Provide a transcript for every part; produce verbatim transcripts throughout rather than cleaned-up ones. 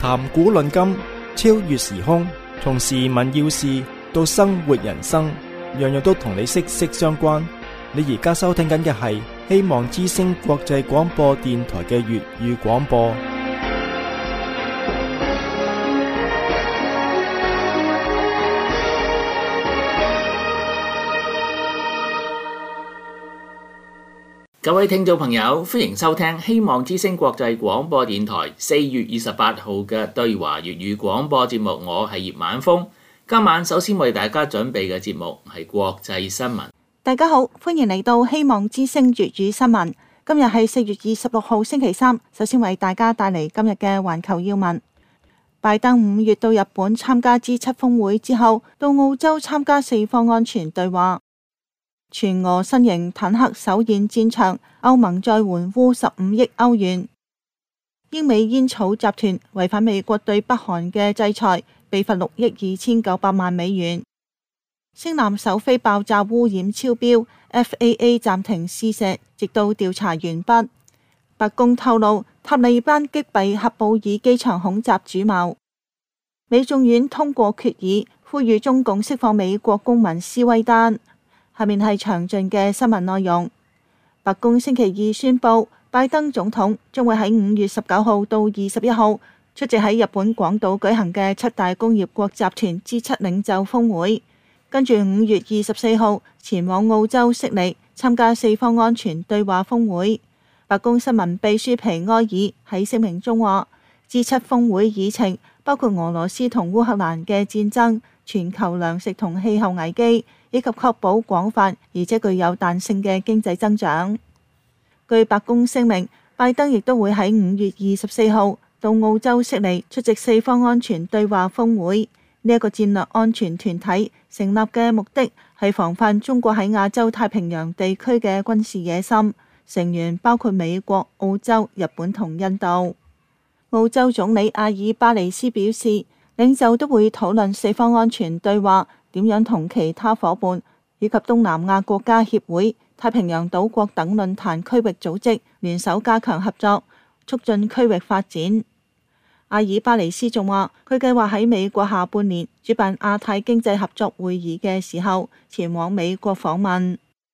談古論今，超越時空，從時聞要事到生活人生，樣樣都同你息息相關。你而家收聽緊嘅係希望之聲國際廣播電台嘅粵語廣播。 各位聽眾朋友，歡迎收聽希望之聲國際廣播電台四月二十八號嘅對華粵語廣播節目。我係葉晚風。今晚首先為大家準備嘅節目係國際新聞。 大家好，歡迎嚟到希望之聲粵語新聞。今日係四月二十六號星期三。首先為大家帶嚟今日嘅環球要聞。拜登五月到日本參加 G 七 峰會之後，到澳洲參加四方安全對話。全俄新型坦克首現戰場，歐盟再援烏十五億歐元。英美煙草集團違反美國對北韓嘅制裁，被罰六億二千九百萬美元。星艦首飛爆炸污染超標 ，F A A 暫停試射，直到調查完畢。白宮透露，塔利班擊斃喀布爾機場恐襲主謀。美眾院通過決議，呼籲中共釋放美國公民斯威丹。下面係詳盡嘅新聞內容。白宮星期二宣布，拜登總統將會喺五月十九號到二十一號出席喺日本廣島舉行嘅七大工業國集團 G 七 領袖峰會，跟住五月二十四號前往澳洲悉尼參加四方安全對話峰會。白宮新聞秘書皮埃爾喺聲明中話 ，G 七 峰會議程包括俄羅斯同烏克蘭嘅戰爭、全球糧食同氣候危機，以及確保廣泛而且具有彈性嘅經濟增長。據白宮聲明，拜登亦都會喺五月二十四號到澳洲悉尼出席四方安全對話峰會。呢、這、一個戰略安全團體成立嘅目的係防範中國喺亞洲太平洋地區嘅軍事野心，成員包括美國、澳洲、日本同印度。澳洲總理阿爾巴尼斯表示，領袖都會討論四方安全對話點樣同其他夥伴以及東南亞國家協會、太平洋島國等論壇區域組織聯手加強合作，促進區域發展。阿爾巴尼斯仲話，佢計劃喺美國下半年主辦亞太經濟合作會議嘅時候前往美國訪問。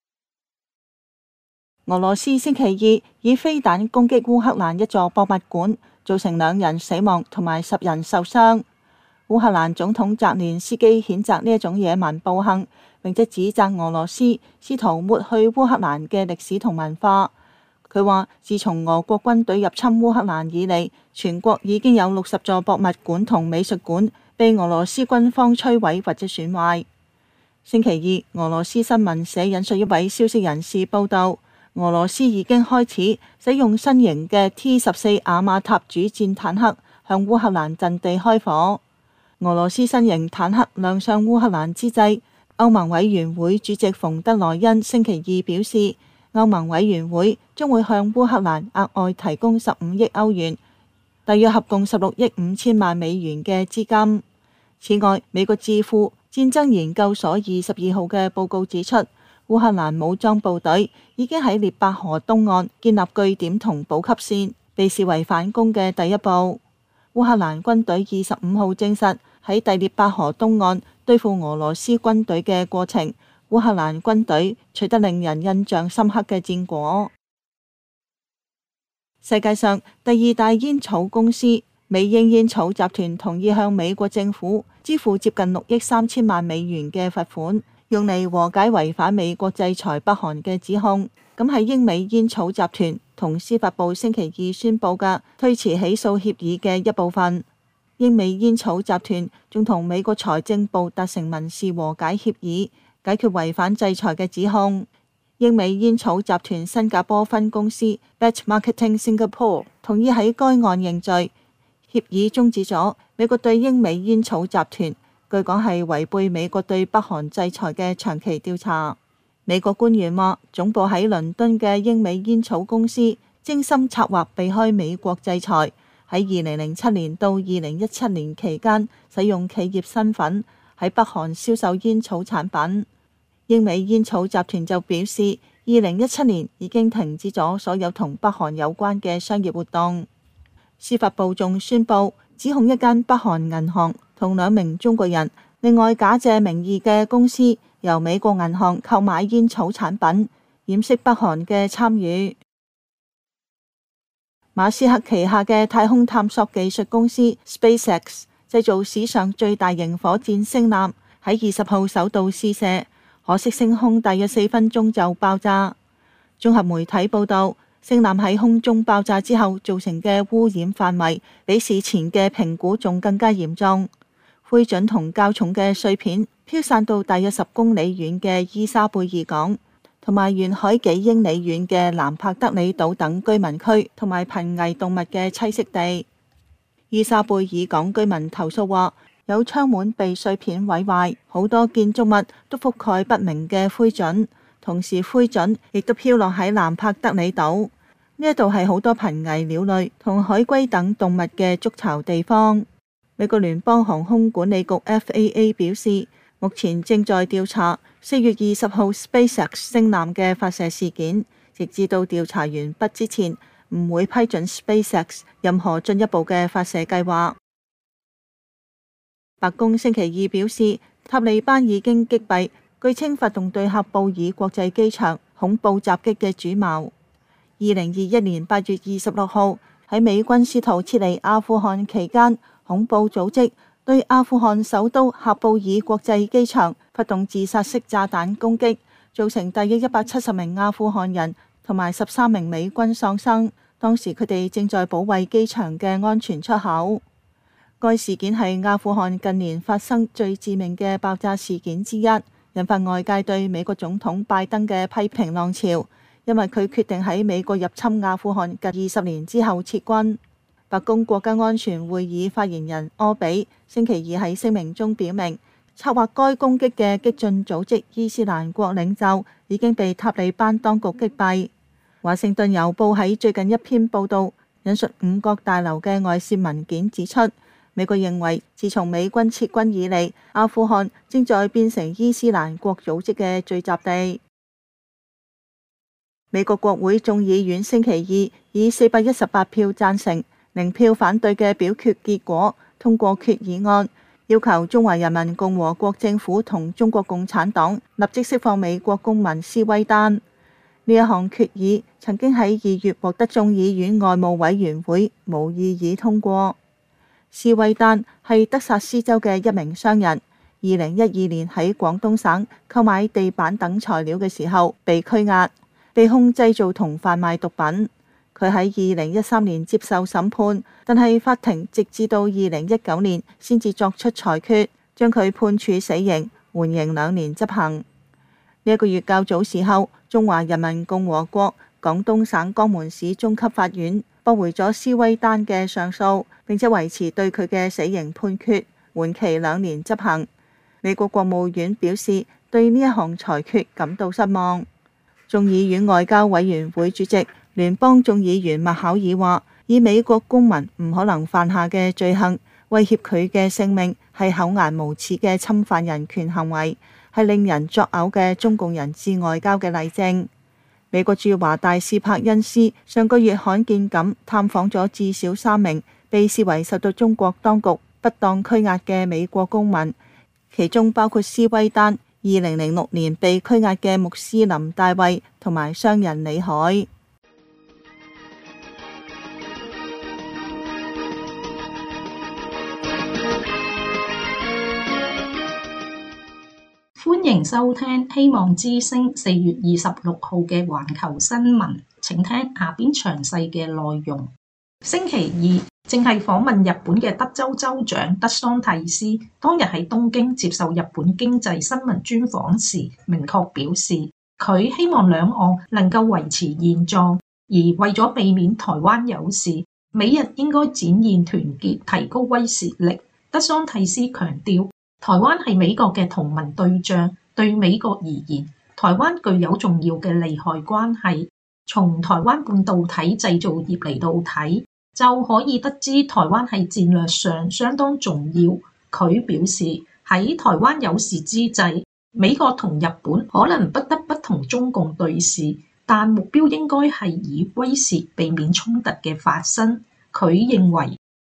俄羅斯星期二以飛彈攻擊烏克蘭一座博物館，造成兩人死亡同埋十人受傷。烏克蘭總統澤連斯基譴責呢一種野蠻暴行，並且指責俄羅斯試圖抹去烏克蘭嘅歷史同文化。佢話，自從俄國軍隊入侵烏克蘭以嚟，全國已經有六十座博物館同美術館被俄羅斯軍方摧毀或者損壞。星期二，俄羅斯新聞社引述一位消息人士報道，俄羅斯已經開始使用新型嘅 T 十四雅馬塔主戰坦克向烏克蘭陣地開火。俄羅斯新型坦克亮相烏克蘭之際，歐盟委員會主席馮德萊恩星期二表示，歐盟委員會將會向烏克蘭額外提供十五億歐元，大約合共十六億五千萬美元嘅資金。此外，美國智庫戰爭研究所二十二號嘅報告指出，烏克蘭武裝部隊已經喺聶伯河東岸建立據點同補給線，被視為反攻嘅第一步。烏克蘭軍隊二十五號證實，喺第聶伯河東岸對付俄羅斯軍隊嘅過程，烏克蘭軍隊取得令人印象深刻嘅戰果。世界上第二大煙草公司美英煙草集團同意向美國政府支付接近六億三千萬美元嘅罰款，用嚟和解違反美國制裁北韓嘅指控。咁係英美煙草集團同司法部星期二宣布嘅推遲起訴協議嘅一部分。英美煙草集團仲同美國財政部達成民事和解協議，解決違反制裁嘅指控。英美煙草集團新加坡分公司 Batch Marketing Singapore 同意喺該案認罪。協議終止咗美國對英美煙草集團據講係違背美國對北韓制裁嘅長期調查。美國官員話，總部喺倫敦嘅英美煙草公司精心策劃避開美國制裁，喺二零零七年到二零一七年期間使用企業身份喺北韓銷售煙草產品。英美煙草集團就表示，二零一七年已經停止咗所有同北韓有關嘅商業活動。司法部仲宣布指控一間北韓銀行同兩名中國人，另外假借名義嘅公司由美國銀行購買煙草產品，掩飾北韓嘅參與。馬斯克旗下嘅太空探索技術公司 SpaceX 製造史上最大型火箭星艦，喺二十號首度試射，可惜升空大約四分鐘就爆炸。綜合媒體報道，星艦喺空中爆炸之後造成嘅污染範圍比事前嘅評估仲更加嚴重，灰燼同較重嘅碎片飄散到大約十公里遠嘅伊莎貝爾港，同埋沿海幾英里遠嘅南帕德里島等居民區同埋瀕危動物嘅棲息地。伊莎貝爾港居民投訴話，有窗門被碎片毀壞，好多建築物都覆蓋不明嘅灰燼，同時灰燼亦都飄落喺南帕德里島。呢一度係好多瀕危鳥類同海龜等動物嘅築巢地方。美國聯邦航空管理局 F A A 表示，目前正在調查四月二十號 SpaceX 星艦嘅發射事件，直至到調查完畢之前，唔會批准 SpaceX 任何進一步嘅發射計劃。白宮星期二表示，塔利班已經擊斃據稱發動對喀布爾國際機場恐怖襲擊嘅主謀。二零二一年八月二十六號喺美軍試圖撤離阿富汗期間，恐怖組織對阿富汗首都喀布爾國際機場發動自殺式炸彈攻擊，造成大約一百七十名阿富汗人同埋十三名美軍喪生。當時佢哋正在保衛機場嘅安全出口。該事件係阿富汗近年發生最致命嘅爆炸事件之一，引發外界對美國總統拜登嘅批評浪潮，因為佢決定喺美國入侵阿富汗近二十年之後撤軍。白宮國家安全會議發言人柯比星期二喺聲明中表明，策劃該攻擊嘅激進組織伊斯蘭國領袖已經被塔利班當局擊斃。華盛頓郵報喺最近一篇報導引述五角大樓嘅外泄文件指出，美國認為自從美軍撤軍以嚟，阿富汗正在變成伊斯蘭國組織嘅聚集地。美國國會眾議院星期二以四百一十八票贊成、零票反對嘅表決結果通過決議案，要求中華人民共和國政府同中國共產黨立即釋放美國公民斯威丹。呢一項決議曾經喺二月獲得眾議院外務委員會無異議通過。斯威丹係德薩斯州嘅一名商人，二零一二年喺廣東省購買地板等材料嘅時候被拘押，被控製造同販賣毒品。佢喺二零一三年接受審判，但係法庭直至到二零一九年先至作出裁決，將佢判處死刑，緩刑兩年執行。呢、這、一個月較早時候，中華人民共和國廣東省江門市中級法院駁回咗斯威丹嘅上訴，並且維持對佢嘅死刑判決，緩期兩年執行。美國國務院表示對呢一項裁決感到失望。眾議院外交委員會主席聯邦眾議員麥考爾話，以美國公民唔可能犯下嘅罪行威脅佢嘅性命，係厚顏無恥嘅侵犯人權行為，係令人作嘔嘅中共人質外交嘅例證。美國駐華大使柏恩斯上個月罕見咁探訪咗至少三名被視為受到中國當局不當拘押嘅美國公民，其中包括斯威丹二零零六年被拘押嘅穆斯林大衛同埋商人李海。 歡迎收聽希望之聲四月二十六號嘅環球新聞，請聽下邊詳細嘅內容。星期二正係訪問日本嘅德州州長德桑蒂斯，當日喺東京接受日本經濟新聞專訪時，明確表示佢希望兩岸能夠維持現狀，而為咗避免台灣有事，美日應該展現團結，提高威懾力。德桑蒂斯強調，台灣係美國嘅同盟對象，對美國而言，台灣具有重要嘅利害關係。從台灣半導體製造業嚟到睇，就可以得知台灣係戰略上相當重要。佢表示喺台灣有事之際，美國同日本可能不得不同中共對峙，但目標應該係以威懾避免衝突嘅發生。佢認為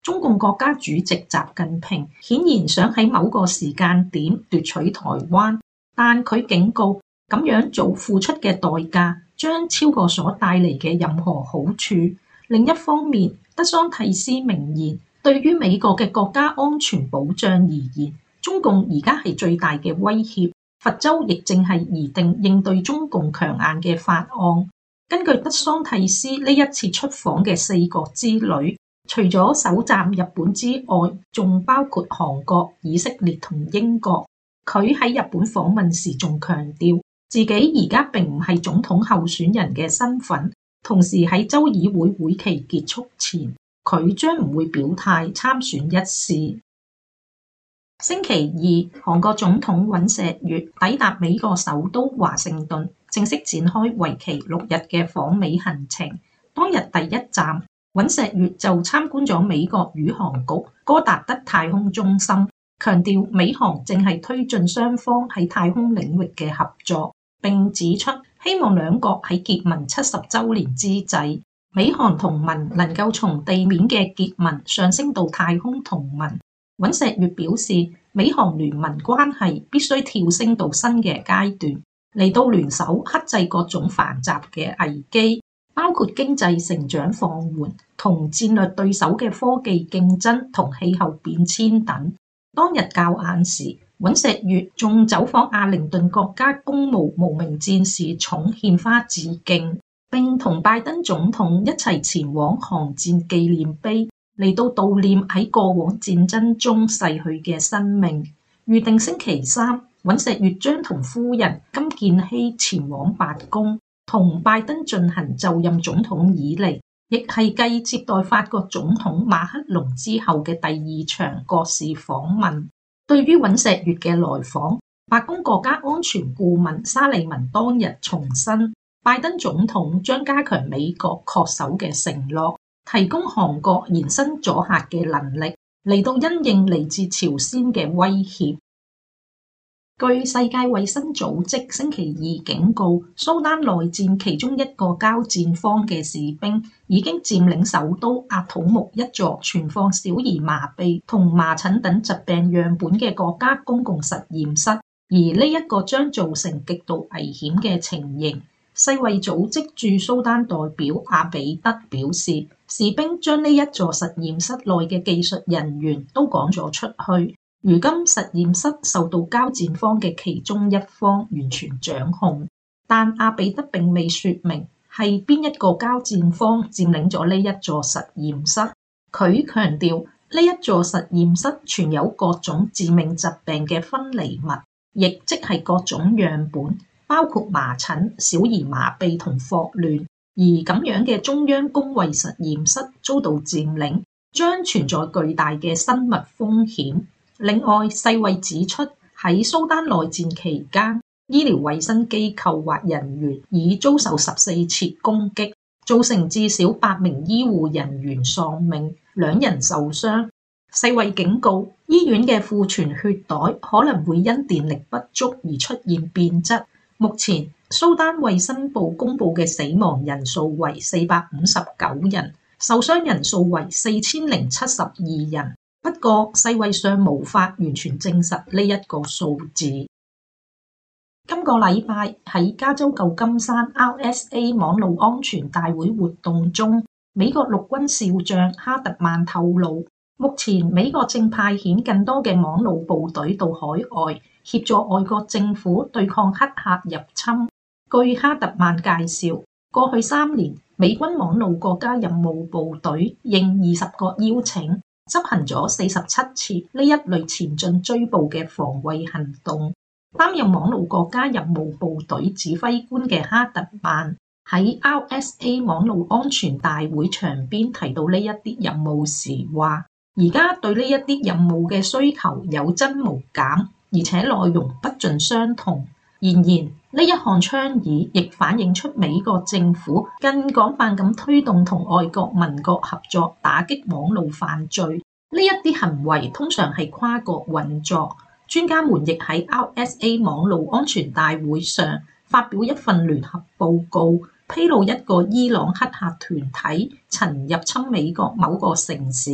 中共國家主席習近平顯然想喺某個時間點奪取台灣，但佢警告咁樣做付出嘅代價將超過所帶嚟嘅任何好處。另一方面，德桑蒂斯明言，對於美國嘅國家安全保障而言，中共而家係最大嘅威脅。佛州亦正係擬定應對中共強硬嘅法案。根據德桑蒂斯呢一次出訪嘅四國之旅，除咗首站日本之外，仲包括韓國、以色列同英國。佢喺日本訪問時仲強調，自己而家並唔係總統候選人嘅身份，同時喺州議會會期結束前，佢將唔會表態參選一事。星期二，韓國總統尹錫悅抵達美國首都華盛頓，正式展開為期六日嘅訪美行程。當日第一站，尹錫悅就參觀咗美國宇航局戈達德太空中心，強調美韓正係推進雙方喺太空領域嘅合作，並指出希望兩國喺結盟七十週年之際，美韓同盟能夠從地面嘅結盟上升到太空同盟。尹錫悅表示，美韓聯盟關係必須跳升到新嘅階段，嚟到聯手克制各種繁雜嘅危機，包括經濟成長放緩同戰略對手嘅科技競爭同氣候變遷等。當日較晏時，尹錫悅仲走訪阿靈頓國家公務無名戰士冢獻花致敬，並同拜登總統一齊前往韓戰紀念碑，嚟到悼念喺過往戰爭中逝去嘅生命。預定星期三，尹錫悅將同夫人金建希前往白宮，同拜登進行就任總統以嚟，亦係繼接待法國總統馬克龍之後嘅第二場國事訪問。對於尹錫悅嘅來訪，白宮國家安全顧問沙利文當日重申，拜登總統將加強美國恪守嘅承諾，提供韓國延伸阻嚇嘅能力，嚟到因應嚟自朝鮮嘅威脅。據世界衛生組織星期二警告，蘇丹內戰其中一個交戰方嘅士兵已經佔領首都阿土木一座存放小兒麻痹同麻疹等疾病樣本嘅國家公共實驗室，而呢一個將造成極度危險嘅情形。世衛組織駐蘇丹代表阿比德表示，士兵將呢一座實驗室內嘅技術人員都趕咗出去，如今實驗室受到交戰方嘅其中一方完全掌控，但阿比德並未說明係邊一個交戰方佔領咗呢一座實驗室。佢強調呢一座實驗室存有各種致命疾病嘅分離物，亦即係各種樣本，包括麻疹、小兒麻痹同霍亂。而咁樣嘅中央公衛實驗室遭到佔領，將存在巨大嘅生物風險。另外，世衛指出，喺蘇丹內戰期間，醫療衛生機構或人員已遭受十四次攻擊，造成至少八名醫護人員喪命，兩人受傷。世衛警告，醫院嘅庫存血袋可能會因電力不足而出現變質。目前，蘇丹衛生部公布嘅死亡人數為四百五十九人，受傷人數為四千零七十二人。不過，世衛上無法完全證實呢一個數字。今個禮拜喺加州舊金山 R S A 網絡安全大會活動中，美國陸軍少將哈特曼透露，目前美國正派遣更多嘅網絡部隊到海外，協助外國政府對抗黑客入侵。據哈特曼介紹，過去三年，美軍網絡國家任務部隊應二十個邀請，執行咗四十七次呢一類前進追捕嘅防衛行動。擔任網絡國家任務部隊指揮官嘅哈特曼喺 R S A 網絡安全大會場邊提到呢一啲任務時話，而家對呢一啲任務嘅需求有增無減，而且內容不盡相同。然而，呢一項倡議亦反映出美國政府更廣泛咁推動同外國盟國合作打擊網絡犯罪。呢一啲行為通常係跨國運作。專家們亦喺 R S A 網絡安全大會上發表一份聯合報告，披露一個伊朗黑客團體曾入侵美國某個城市，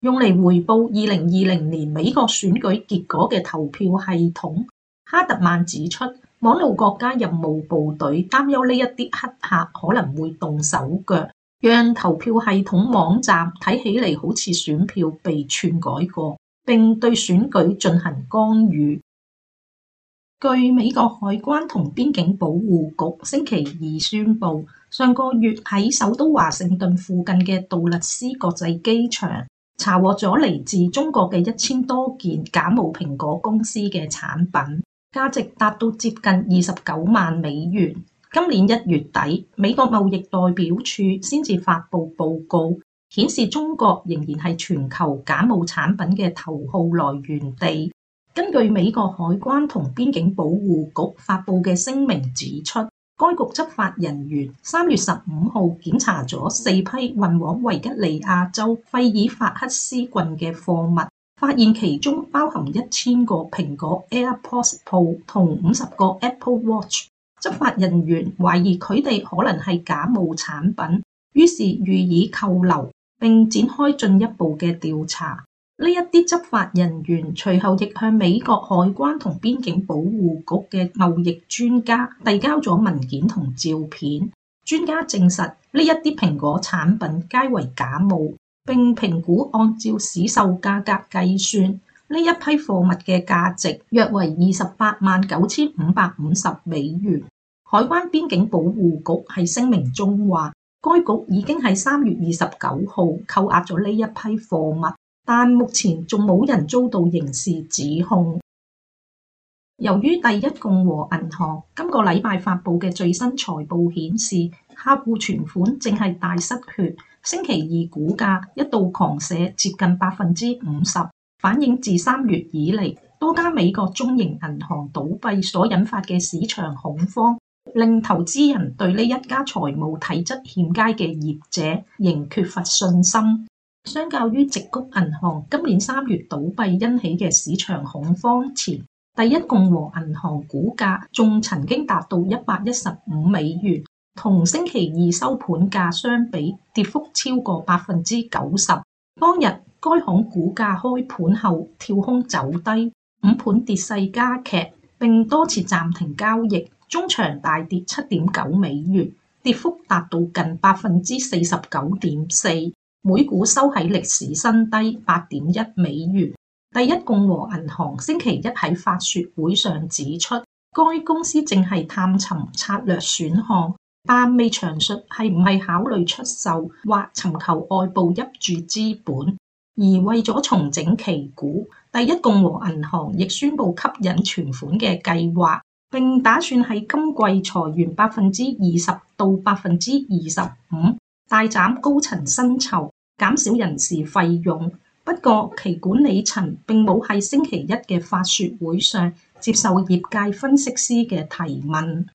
用嚟回報二零二零年美國選舉結果嘅投票系統。哈特曼指出，網絡國家任務部隊擔憂呢一啲黑客可能會動手腳，讓投票系統網站睇起嚟好似選票被篡改過，並對選舉進行干預。據美國海關同邊境保護局星期二宣布，上個月喺首都華盛頓附近嘅杜勒斯國際機場查獲咗嚟自中國嘅一千多件假冒蘋果公司嘅產品，價值達到接近二十九萬美元。今年一月底，美國貿易代表處先至發布報告，顯示中國仍然係全球假冒產品嘅頭號來源地。根據美國海關同邊境保護局發布嘅聲明指出，該局執法人員三月十五號檢查咗四批運往維吉尼亞州費爾法克斯郡嘅貨物，發現其中包含一千個蘋果 AirPods Pro 同五十個 Apple Watch。執法人員懷疑佢哋可能係假冒產品，於是予以扣留並展開進一步嘅調查。呢一啲執法人員隨後亦向美國海關同邊境保護局嘅貿易專家遞交咗文件同照片。專家證實呢一啲蘋果產品皆為假冒，並評估按照市售價格計算，呢一批貨物嘅價值約為二十八萬九千五百五十美元。海關邊境保護局喺聲明中話，該局已經喺三月二十九號扣押咗呢一批貨物，但目前仲冇人遭到刑事指控。由於第一共和銀行今個禮拜發布嘅最新財報顯示，客戶存款正係大失血，星期二股價一度狂瀉接近百分之五十，反映自三月以嚟多家美國中型銀行倒閉所引發嘅市場恐慌，令投資人對呢一家財務體質欠佳嘅業者仍缺乏信心。相較於矽谷銀行今年三月倒閉引起嘅市場恐慌前，第一共和銀行股價仲曾經達到一百一十五美元，同星期二收盤價相比，跌幅超過百分之九十。當日該行股價開盤後跳空走低，午盤跌勢加劇，並多次暫停交易，中場大跌七點九美元，跌幅達到近百分之四十九點四。每股收喺歷史新低八點一美元。第一共和銀行星期一喺法說會上指出，該公司正係探尋策略選項，但未詳述係唔係考慮出售或尋求外部入駐資本。而為咗重整旗鼓，第一共和銀行亦宣布吸引存款嘅計劃，並打算喺今季裁員百分之二十到百分之二十五，大斬高層薪酬，減少人事費用。不過其管理層並冇喺星期一嘅法說會上接受業界分析師嘅提問。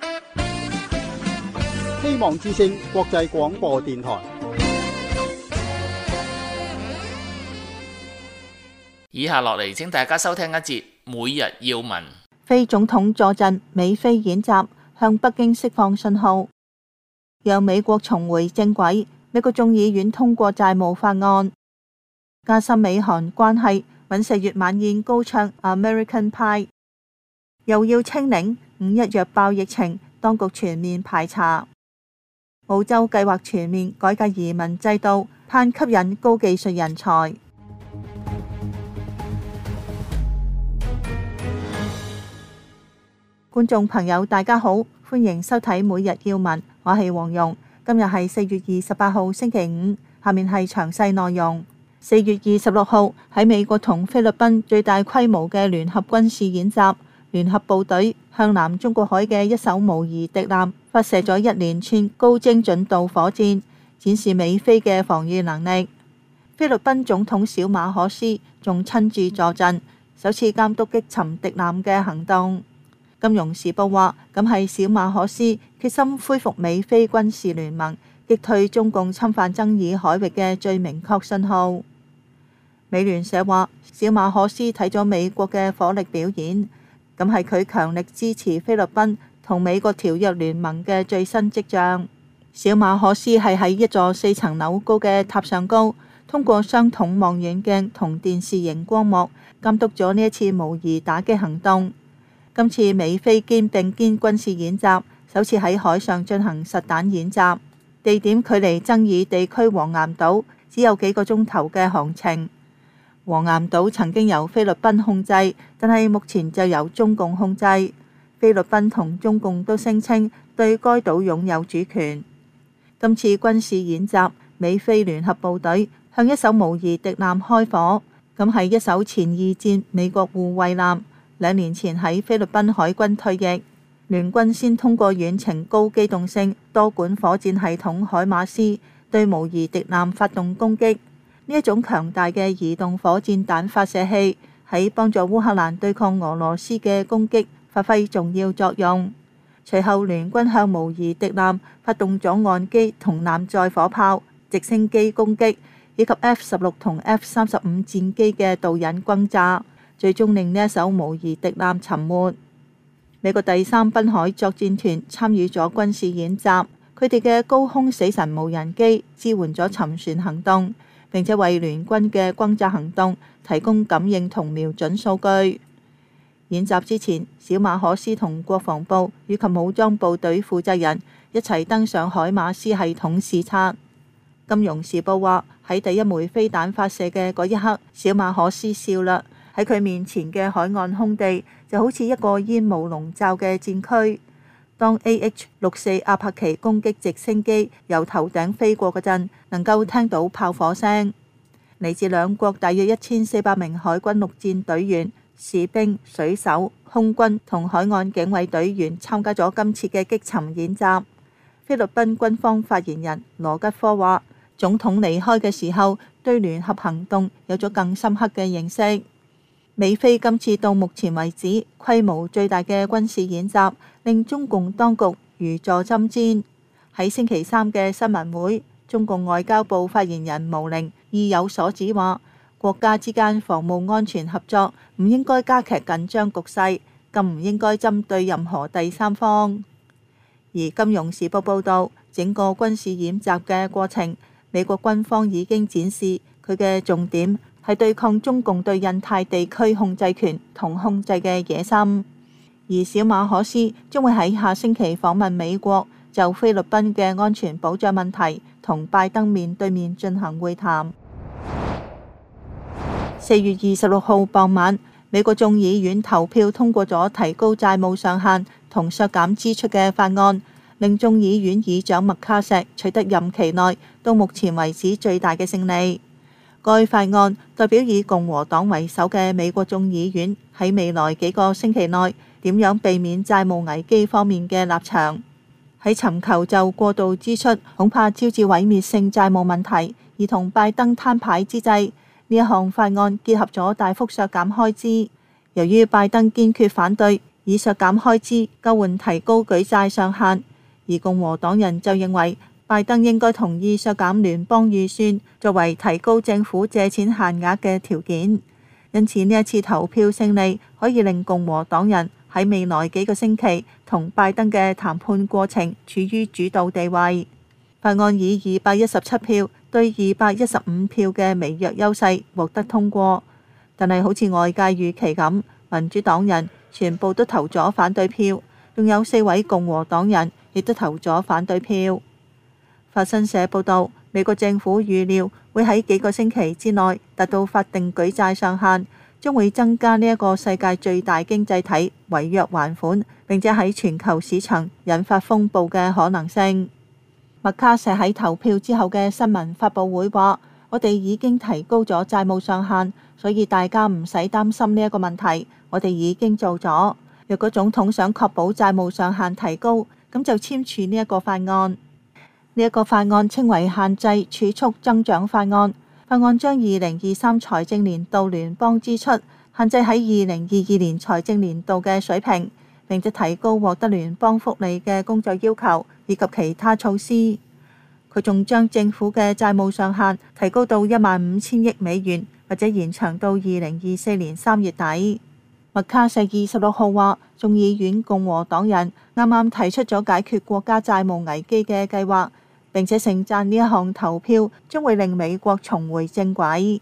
希望之聲國際廣播電台。 以下落嚟請大家收聽一節每日要聞。 非總統坐鎮美菲演習，向北京釋放信號，讓美國重回正軌。美國眾議院通過債務法案，加深美韓關係。尹錫悅晚宴高唱 American Pie。又要清零，五一弱爆疫情，當局全面排查。澳洲計劃全面改革移民制度，盼吸引高技術人才。觀眾朋友大家好，歡迎收睇每日要聞，我係黃蓉。今日係四月二十八號星期五，下面係詳細內容。四月二十六號喺美國同菲律賓最大規模嘅聯合軍事演習，聯合部隊向南中國海嘅一艘模擬敵艦發射咗一連串高精準度火箭，展示美菲嘅防禦能力。菲律賓總統小馬可斯仲親自坐鎮，首次監督擊沉敵艦嘅行動。金融時報話，咁係小馬可斯決心恢復美菲軍事聯盟，擊退中共侵犯爭議海域嘅最明確信號。美聯社話，小馬可斯睇咗美國嘅火力表演，咁係佢強力支持菲律賓同美國條約聯盟嘅最新跡象。小馬可斯係喺一座四層樓高嘅塔上高， 通過雙筒望遠鏡同電視熒光幕監督咗呢一次模擬打擊行動。今次美菲肩並肩軍事演習，首次喺海上進行實彈演習，地點距離爭議地區黃岩島只有幾個鐘頭嘅航程。黃岩島曾經由菲律賓控制，但係目前就由中共控制。菲律賓同中共都聲稱對該島擁有主權。今次軍事演習，美菲聯合部隊向一艘模擬敵艦開火，咁係一艘前二戰美國護衛艦。兩年前喺菲律賓海軍退役，聯軍先通過遠程高機動性多管火箭系統海馬斯對模擬敵艦發動攻擊。呢一種強大嘅移動火箭彈發射器喺幫助烏克蘭對抗俄羅斯嘅攻擊發揮重要作用。隨後聯軍向模擬敵艦發動咗岸基同艦載火炮、直升機攻擊，以及 F 十六同 F 三十五戰機嘅導引轟炸，最終令呢一艘模擬敵艦沉沒。美國第三濱海作戰團參與咗軍事演習，佢哋嘅高空死神無人機支援咗沉船行動，並且為聯軍嘅轟炸行動提供感應同瞄準數據。演習之前，小馬可斯同國防部以及武裝部隊負責人一齊登上海馬斯系統視察。金融時報話，喺第一枚飛彈發射嘅嗰一刻，小馬可斯笑啦。喺佢面前嘅海岸空地就好似一個煙霧籠罩嘅戰區。當 A H 六四阿帕奇攻擊直升機由頭頂飛過嗰陣，能夠聽到炮火聲。嚟自兩國大約一千四百名海軍陸戰隊員、士兵、水手、空軍同海岸警衛隊員參加咗今次嘅擊沉演習。菲律賓軍方發言人羅吉科話，總統離開嘅時候，對聯合行動有咗更深刻嘅認識。美菲今次到目前為止規模最大嘅軍事演習，令中共當局如坐針氈。喺星期三嘅新聞會，中共外交部發言人毛寧意有所指話，國家之間防務安全合作唔應該加劇緊張局勢，更唔應該針對任何第三方。而《金融時報》報導，整個軍事演習嘅過程，美國軍方已經展示佢嘅重點係對抗中共對印太地區控制權同控制嘅野心。而小馬可斯將會喺下星期訪問美國，就菲律賓嘅安全保障問題同拜登面對面進行會談。四月二十六號傍晚，美國眾議院投票通過咗提高債務上限同削減支出嘅法案，令眾議院議長麥卡錫取得任期內到目前為止最大嘅勝利。該法案代表以共和黨為首嘅美國眾議院喺未來幾個星期內點樣避免債務危機方面嘅立場。喺尋求就過度支出恐怕招致毀滅性債務問題而同拜登攤牌之際，呢一項法案結合咗大幅削減開支。由於拜登堅決反對以削減開支交換提高舉債上限，而共和黨人就認為拜登應該同意削減聯邦預算作為提高政府借錢限額嘅條件。因此呢一次投票勝利可以令共和黨人喺未來幾個星期同拜登嘅談判過程處於主導地位。法案以二百一十七票對二百一十五票嘅微弱優勢獲得通過，但係好似外界預期咁，民主黨人全部都投咗反對票，仲有四位共和黨人亦都投咗反對票。法新社報導，美國政府預料會喺幾個星期之內達到法定舉債上限，將會增加呢一個世界最大經濟體違約還款，並且喺全球市場引發風暴嘅可能性。麥卡錫喺投票之後嘅新聞發佈會話：我哋已經提高咗債務上限，所以大家唔使擔心呢一個問題。我哋已經做咗。若果總統想確保債務上限提高，咁就簽署呢一個法案。呢、這、一個法案稱為限制儲蓄增長法案。法案將二零二三財政年度聯邦支出限制喺二零二二年財政年度嘅水平，並且提高獲得聯邦福利嘅工作要求以及其他措施。佢仲將政府嘅債務上限提高到一萬五千億美元，或者延長到二零二四年三月底。麥卡錫二十六號話，眾議院共和黨人啱啱提出咗解決國家債務危機嘅計劃， 並且盛讚呢一項投票將會令美國重回正軌。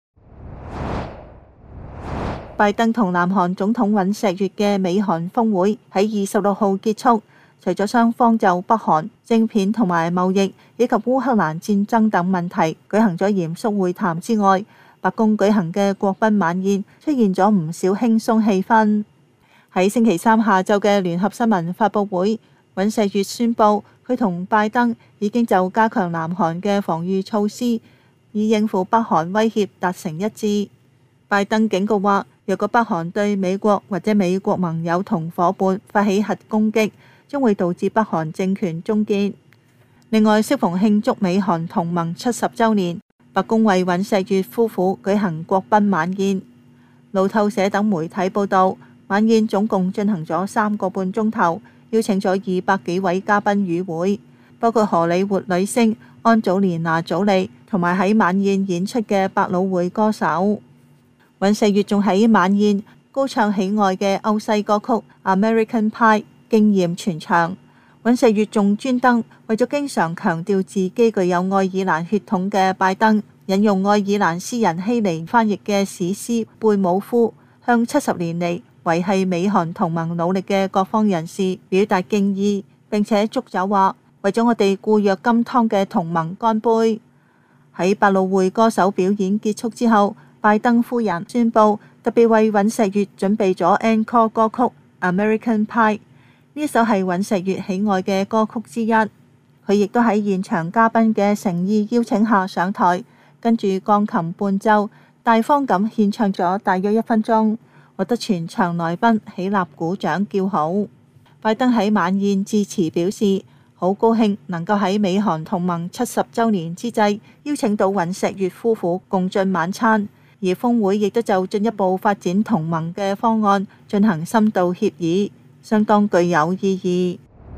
拜登同南韓總統尹錫悅嘅美韓峰會喺二十六號結束，除咗雙方就北韓、晶片同埋貿易以及烏克蘭戰爭等問題舉行咗嚴肅會談之外，白宮舉行嘅國賓晚宴出現咗唔少輕鬆氣氛。喺星期三下晝嘅聯合新聞發佈會，尹錫悅宣布佢同拜登已經就加強南韓嘅防禦措施，以應付北韓威脅達成一致。拜登警告話，若果北韓對美國或者美國盟友同夥伴發起核攻擊，將會導致北韓政權終結。另外，適逢慶祝美韓同盟七十週年，白宮為尹錫悅夫婦舉行國賓晚宴。路透社等媒體報導，晚宴總共進行咗三個半鐘頭，邀請咗二百幾位嘉賓與會，包括荷里活女星安祖蓮娜·祖莉同埋喺晚宴演出嘅百老匯歌手。尹錫悅仲喺晚宴高唱喜愛嘅歐西歌曲《American Pie》，驚豔全場。尹錫悅仲專登為咗經常強調自己具有愛爾蘭血統嘅拜登，引用愛爾蘭詩人希尼翻譯嘅史詩《貝姆夫》，向七十年嚟維繫美韓同盟努力嘅各方人士表達敬意，並且祝酒話：為咗我哋固若金湯嘅同盟乾杯！喺百老匯歌手表演結束之後，拜登夫人宣布特別為尹錫悅準備咗 encore 歌曲《American Pie》，呢首係尹錫悅喜愛嘅歌曲之一。佢亦都喺現場嘉賓嘅誠意邀請下上台，跟住鋼琴伴奏，大方咁獻唱咗大約一分鐘，獲得全場來賓起立鼓掌叫好。拜登喺晚宴致辭表示，好高興能夠喺美韓同盟七十週年之際邀請到尹錫悅夫婦共進晚餐。而峰會亦都就進一步發展同盟嘅方案進行深度協議，相當具有意義。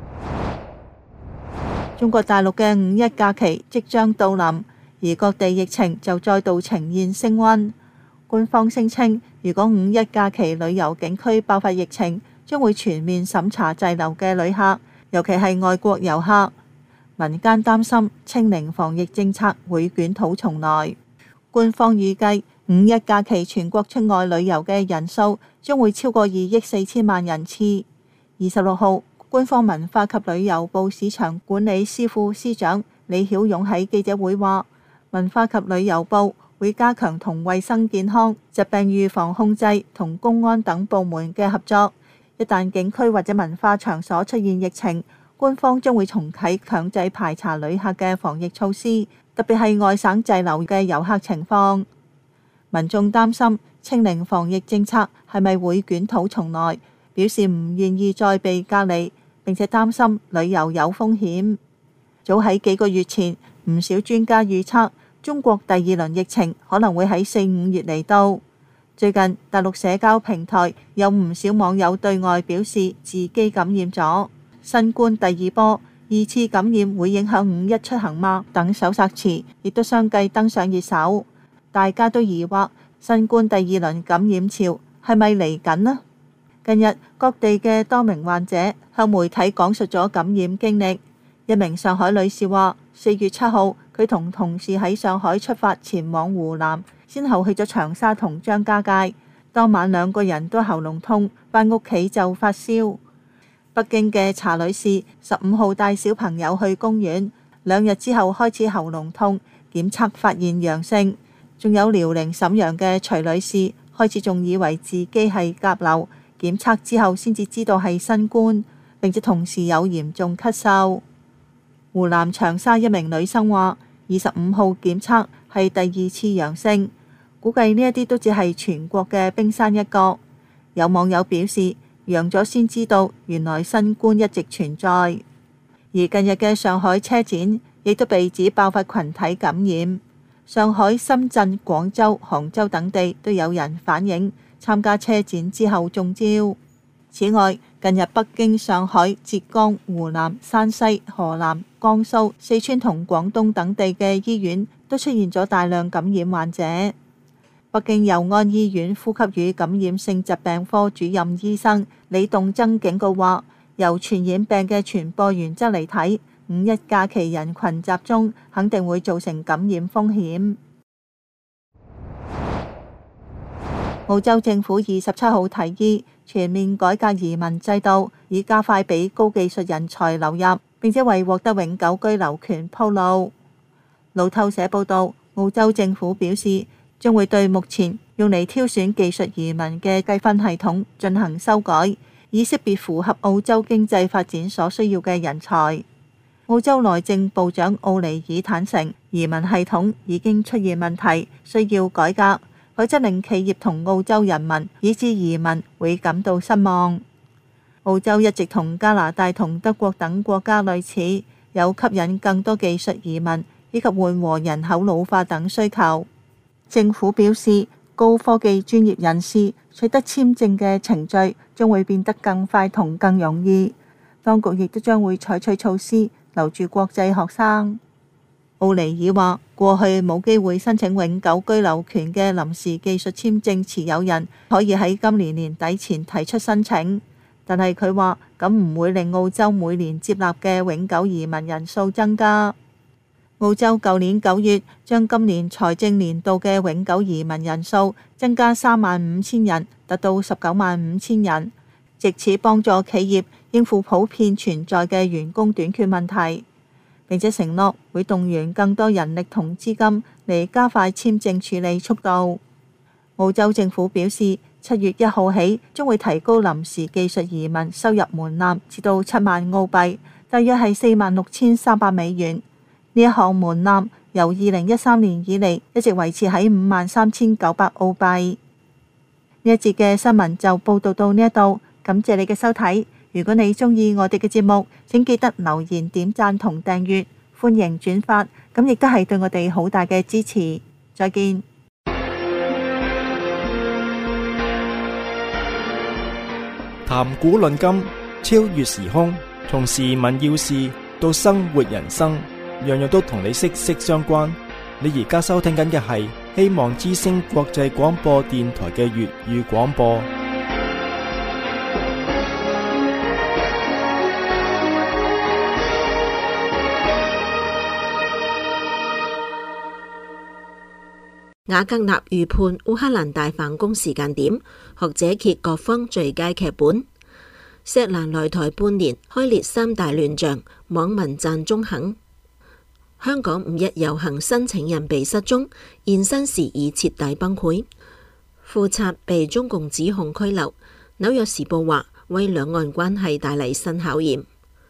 中國大陸嘅五一假期即將到臨，而各地疫情就再度呈現升溫。官方聲稱，如果五一假期旅遊景區爆發疫情，將會全面審查滯留嘅旅客，尤其係外國遊客。民間擔心清零防疫政策會捲土重來。官方預計五一假期全國出外旅遊嘅人數將會超過二億四千萬人次。二十六號，官方文化及旅遊部市場管理司副司長李曉勇喺記者會話，文化及旅遊部會加強同衛生健康、疾病預防控制同公安等部門嘅合作。一旦景區或者文化場所出現疫情，官方將會重啟強制排查旅客嘅防疫措施，特別係外省滯留嘅遊客情況。民眾擔心清零防疫政策係咪會捲土重來，表示唔願意再被隔離，並且擔心旅遊有風險。早喺幾個月前，唔少專家預測中國第二輪疫情可能會喺四五月嚟到。最近大陸社交平台有唔少網友對外表示自己感染咗新冠第二波，二次感染會影響五一出行嗎？等搜索詞亦都相繼登上熱搜。大家都疑惑新冠第二輪感染潮係咪嚟緊呢？近日各地嘅多名患者向媒體講述咗感染經歷。一名上海女士話，四月七號佢同同事喺上海出發前往湖南，先後去咗長沙同張家界。當晚兩個人都喉嚨痛，返屋企就發燒。北京嘅查女士十五號帶小朋友去公園，兩日之後開始喉嚨痛，檢測發現陽性。仲有遼寧瀋陽嘅徐女士，開始仲以為自己係甲流，檢測之後先至知道係新冠，並且同時有嚴重咳嗽。湖南長沙一名女生話，二十五號檢測係第二次陽性，估計呢一啲都只係全國嘅冰山一角。有網友表示，陽咗先知道原來新冠一直存在。而近日嘅上海車展亦都被指爆發群體感染。上海、深圳、廣州、杭州等地都有人反映參加車展之後中招。此外，近日北京、上海、浙江、湖南、山西、河南、江蘇、四川同廣東等地嘅醫院都出現咗大量感染患者。北京佑安醫院呼吸與感染性疾病科主任醫生李棟增警告話，由傳染病嘅傳播原則嚟睇， 五一假期人群集中，肯定會造成感染風險。澳洲政府二十七號提議全面改革移民制度，以加快俾高技術人才流入，並且為獲得永久居留權鋪路。路透社報導，澳洲政府表示將會對目前用嚟挑選技術移民嘅計分系統進行修改，以識別符合澳洲經濟發展所需要嘅人才。澳洲內政部長奧尼爾坦承，移民系統已經出現問題，需要改革，否則令企業同澳洲人民以至移民會感到失望。澳洲一直同加拿大同德國等國家類似，有吸引更多技術移民以及緩和人口老化等需求。政府表示，高科技專業人士取得簽證嘅程序將會變得更快同更容易。當局亦都將會採取措施留住國際學生。奧尼爾話：過去冇機會申請永久居留權嘅臨時技術簽證持有人，可以喺今年年底前提出申請。但係佢話咁唔會令澳洲每年接納嘅永久移民人數增加。澳洲舊年九月將今年財政年度嘅永久移民人數增加三萬五千人，達到十九萬五千人，藉此幫助企業應付普遍存在嘅員工短缺問題，並且承諾會動員更多人力同資金嚟加快簽證處理速度。澳洲政府表示，七月一號起將會提高臨時技術移民收入門檻至到七萬澳幣，大約係四萬六千三百美元。呢一項門檻由二零一三年以嚟一直維持喺五萬三千九百澳幣。呢一節嘅新聞就報道到呢一度，感謝你嘅收睇。如果你鍾意我哋嘅節目，請記得留言、點讚同訂閱，歡迎轉發，咁亦都係對我哋好大嘅支持。再見。 談古論今，超越時空，從時聞要事到生活人生，樣樣都同你息息相關。你而家收聽緊嘅係希望之聲國際廣播電台嘅粵語廣播。 瓦格納預判烏克蘭大反攻時間點，學者揭各方最佳劇本。錫蘭來台半年，開列三大亂象，網民讚中肯。香港五一遊行申請人被失蹤，現身時已徹底崩潰。副策被中共指控拘留。紐約時報話為兩岸關係帶嚟新考驗。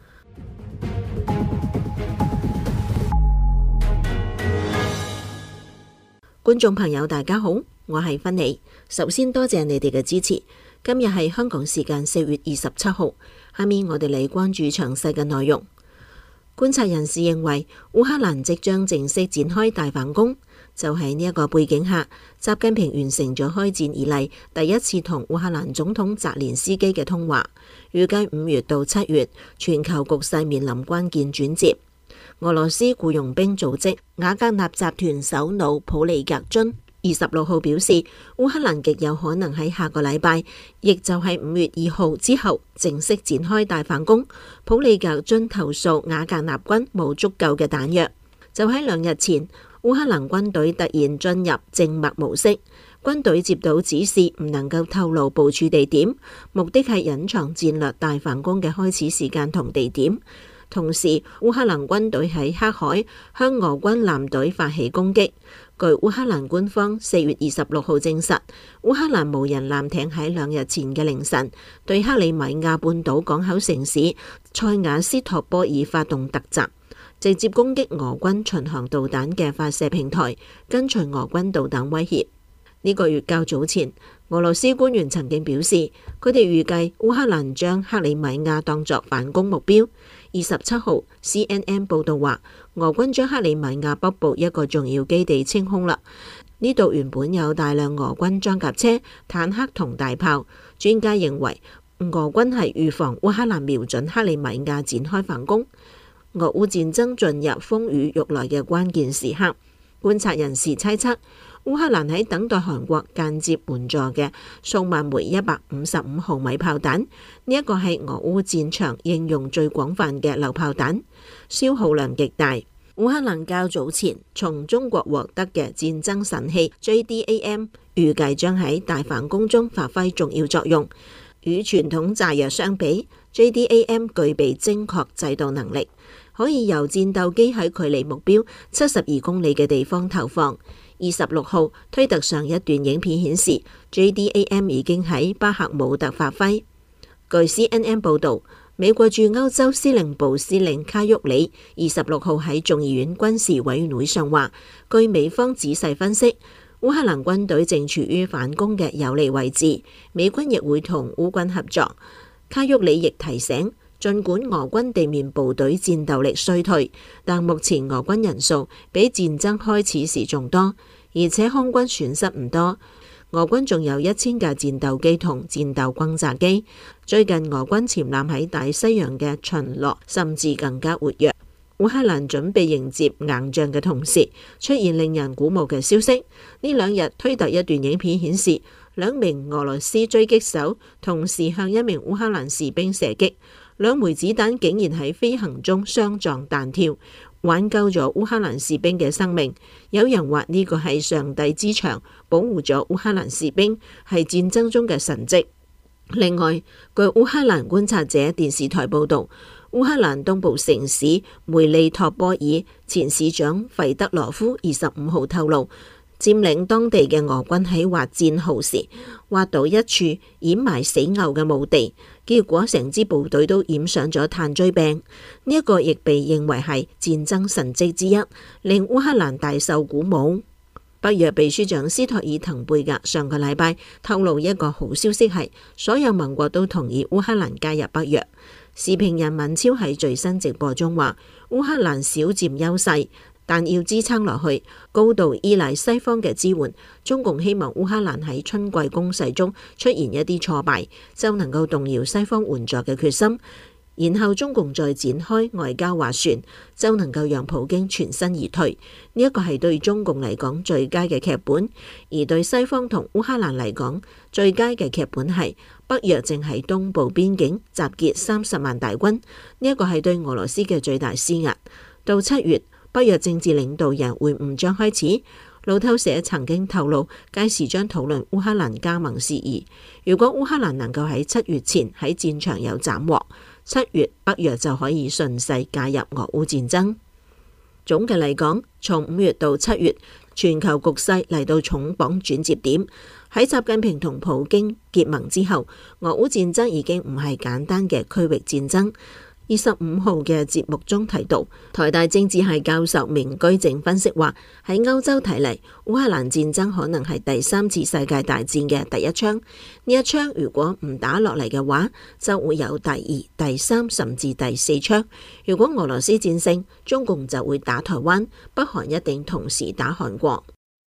觀眾朋友大家好，我係芬妮。首先多謝你哋嘅支持。今日係香港時間四月二十七號，下面我哋嚟關注詳細嘅內容。觀察人士認為，烏克蘭即將正式展開大反攻，就喺呢一個背景下，習近平完成咗開戰以嚟第一次同烏克蘭總統澤連斯基嘅通話。預計五月到七月，全球局勢面臨關鍵轉折。俄羅斯僱傭兵組織瓦格納集團首腦普利格津二十六號表示，烏克蘭極有可能喺下個禮拜，亦就係五月二號之後正式展開大反攻。普利格津投訴瓦格納軍冇足夠嘅彈藥。就喺兩日前，烏克蘭軍隊突然進入靜默模式，軍隊接到指示唔能夠透露部署地點，目的係隱藏戰略大反攻嘅開始時間同地點。同時，烏克蘭軍隊喺黑海向俄軍艦隊發起攻擊。據烏克蘭官方四月二十六號證實，烏克蘭無人艦艇喺兩日前嘅凌晨對克里米亞半島港口城市塞瓦斯托波爾發動突襲，直接攻擊俄軍巡航導彈嘅發射平台，跟隨俄軍導彈威脅。呢個月較早前，俄羅斯官員曾經表示，佢哋預計烏克蘭將克里米亞當作反攻目標。二十七號 C N N 報道話，俄軍將克里米亞北部一個重要基地清空啦。呢度原本有大量俄軍裝甲車、坦克同大炮。專家認為，俄軍係預防烏克蘭瞄準克里米亞展開反攻。俄烏戰爭進入風雨欲來嘅關鍵時刻。觀察人士猜測， 烏克蘭喺等待韓國間接援助嘅數萬枚一百五十五毫米炮彈，呢一個係俄烏戰場應用最廣泛嘅榴炮彈，消耗量極大。烏克蘭較早前從中國獲得嘅戰爭神器 J D A M， 預計將喺大反攻中發揮重要作用。與傳統炸藥相比， J D A M 具備精確制導能力，可以由戰鬥機喺距離目標七十二公里嘅地方投放。二十六號推特上一段影片顯示 ，J D A M 已經喺巴克姆特發揮。據 C N N 報導，美國駐歐洲司令部司令卡沃里二十六號喺眾議院軍事委員會上話，據美方仔細分析，烏克蘭軍隊正處於反攻嘅有利位置，美軍亦會同烏軍合作。卡沃里亦提醒，儘管俄軍地面部隊戰鬥力衰退，但目前俄軍人數比戰爭開始時仲多，而且空軍損失唔多。俄軍仲有一千架戰鬥機同戰鬥轟炸機。最近俄軍潛艦喺大西洋嘅巡邏甚至更加活躍。烏克蘭準備迎接硬仗嘅同時，出現令人鼓舞嘅消息。呢兩日推特一段影片顯示，兩名俄羅斯狙擊手同時向一名烏克蘭士兵射擊，兩枚子彈竟然喺飛行中相撞彈跳，挽救咗烏克蘭士兵嘅生命。有人話呢個係上帝之長，保護咗烏克蘭士兵，係戰爭中嘅神蹟。另外，據烏克蘭觀察者電視台報導，烏克蘭東部城市梅利托波爾前市長費德羅夫二十五號透露，佔領當地嘅俄軍喺挖戰壕時挖到一處掩埋死牛嘅墓地，結果成支部隊都染上咗炭疽病。呢、這、一個亦被認為係戰爭神蹟之一，令烏克蘭大受鼓舞。北約秘書長斯托爾滕貝格上個禮拜透露一個好消息，係所有盟國都同意烏克蘭加入北約。時評人敏超喺最新直播中話，烏克蘭少佔優勢，但要支撐落去，高度依賴西方嘅支援。中共希望烏克蘭喺春季攻勢中出現一啲挫敗，就能夠動搖西方援助嘅決心，然後中共再展開外交斡旋，就能夠讓普京全身而退。呢一個係對中共嚟講最佳嘅劇本，而對西方同烏克蘭嚟講最佳嘅劇本係北約正喺東部邊境集結三十萬大軍。呢一個係對俄羅斯嘅最大施壓。到七月，北約政治領導人會晤將開始。路透社曾經透露，屆時將討論烏克蘭加盟事宜。如果烏克蘭能夠喺七月前喺戰場有斬獲，七月北約就可以順勢介入俄烏戰爭。總嘅嚟講，從五月到七月，全球局勢嚟到重磅轉折點。喺習近平同普京結盟之後，俄烏戰爭已經唔係簡單嘅區域戰爭。二十五號嘅節目中提到，台大政治系教授明居正分析話，喺歐洲睇嚟，烏克蘭戰爭可能係第三次世界大戰嘅第一槍。呢一槍如果唔打落嚟嘅話，就會有第二、第三甚至第四槍。如果俄羅斯戰勝，中共就會打台灣，北韓一定同時打韓國。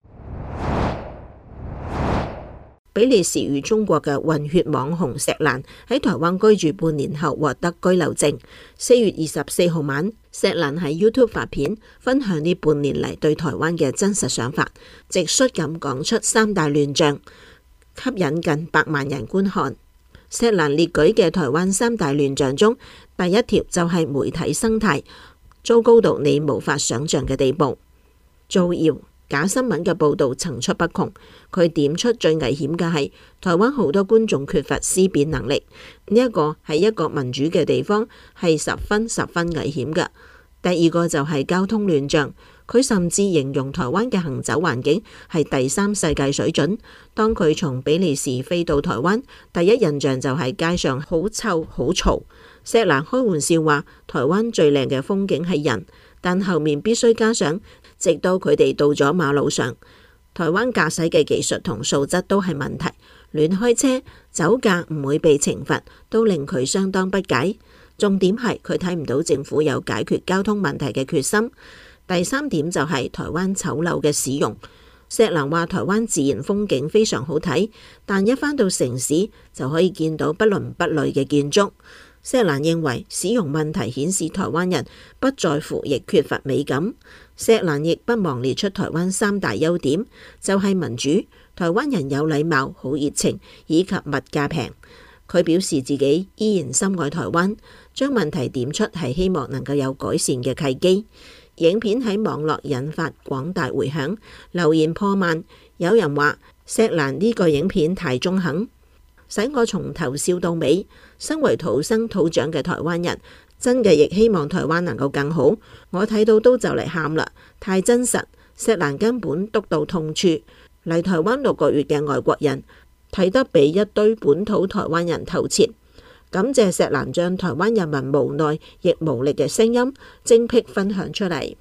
比利時與中國嘅混血網紅石蘭喺台灣居住半年後獲得居留證。四月二十四號晚，石蘭喺 YouTube 發片，分享呢半年嚟對台灣嘅真實想法，直率咁講出三大亂象，吸引近百萬人觀看。石蘭列舉嘅台灣三大亂象中，第一條就係媒體生態糟糕到你無法想象嘅地步，造謠假新聞嘅報導層出不窮。佢點出最危險嘅係台灣好多觀眾缺乏思辨能力，呢一個係一個民主嘅地方係十分十分危險嘅。第二個就係交通亂象，佢甚至形容台灣嘅行走環境係第三世界水準。當佢從比利時飛到台灣，第一印象就係街上好臭好嘈。石蘭開玩笑話，台灣最靚嘅風景係人，但後面必須加上，直到佢哋到咗馬路上，台灣駕駛嘅技術同素質都係問題，亂開車、酒駕唔會被懲罰，都令佢相當不解。重點係佢睇唔到政府有解決交通問題嘅決心。第三點就係台灣醜陋嘅市容。石蘭話台灣自然風景非常好睇，但一返到城市就可以見到不倫不類嘅建築。石蘭認為市容問題顯示台灣人不在乎亦缺乏美感。 錫蘭亦不忘列出台灣三大優點，就係民主、台灣人有禮貌、好熱情，以及物價平。佢表示自己依然深愛台灣，將問題點出係希望能夠有改善嘅契機。影片喺網絡引發廣大迴響，留言破萬。有人話錫蘭呢個影片太中肯，使我從頭笑到尾。身為土生土長嘅台灣人，真嘅亦希望台灣能夠更好。我睇到都就嚟喊啦，太真實。錫蘭根本篤到痛處。嚟台灣六個月嘅外國人睇得比一堆本土台灣人透徹。感謝錫蘭將台灣人民無奈亦無力嘅聲音精闢分享出嚟。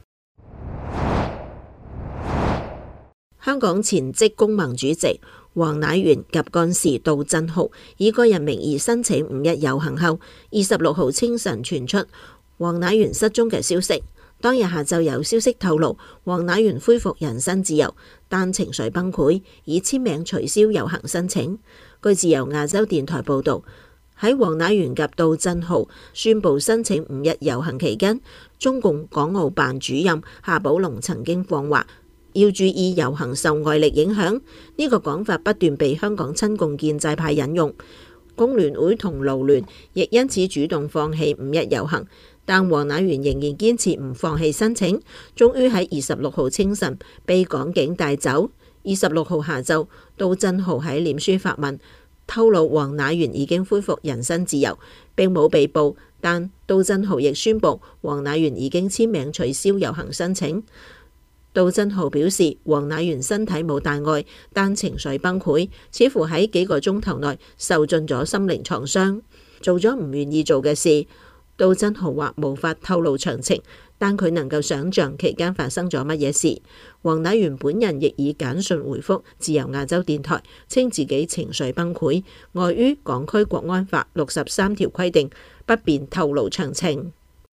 香港前職工盟主席黃乃元及幹事杜振豪以個人名義申請五一遊行後，二十六號清晨傳出黃乃元失蹤嘅消息。當日下晝有消息透露，黃乃元恢復人身自由，但情緒崩潰，以簽名取消遊行申請。據自由亞洲電台報導，喺黃乃元及杜振豪宣布申請五一遊行期間，中共港澳辦主任夏寶龍曾經放話要注意遊行受外力影響。呢個講法不斷被香港親共建制派引用，工聯會同勞聯亦因此主動放棄五一遊行。但黃乃元仍然堅持唔放棄申請，終於喺二十六號清晨被港警帶走。二十六號下晝，杜振豪喺臉書發文透露黃乃元已經恢復人身自由，並冇被捕。但杜振豪亦宣布黃乃元已經簽名取消遊行申請。杜振豪表示，黃乃元身體冇大礙，但情緒崩潰，似乎喺幾個鐘頭內受盡咗心靈創傷，做咗唔願意做嘅事。杜振豪話無法透露詳情，但佢能夠想像期間發生咗乜嘢事。黃乃元本人亦以簡訊回覆自由亞洲電台，稱自己情緒崩潰，礙於港區國安法六十三條規定，不便透露詳情。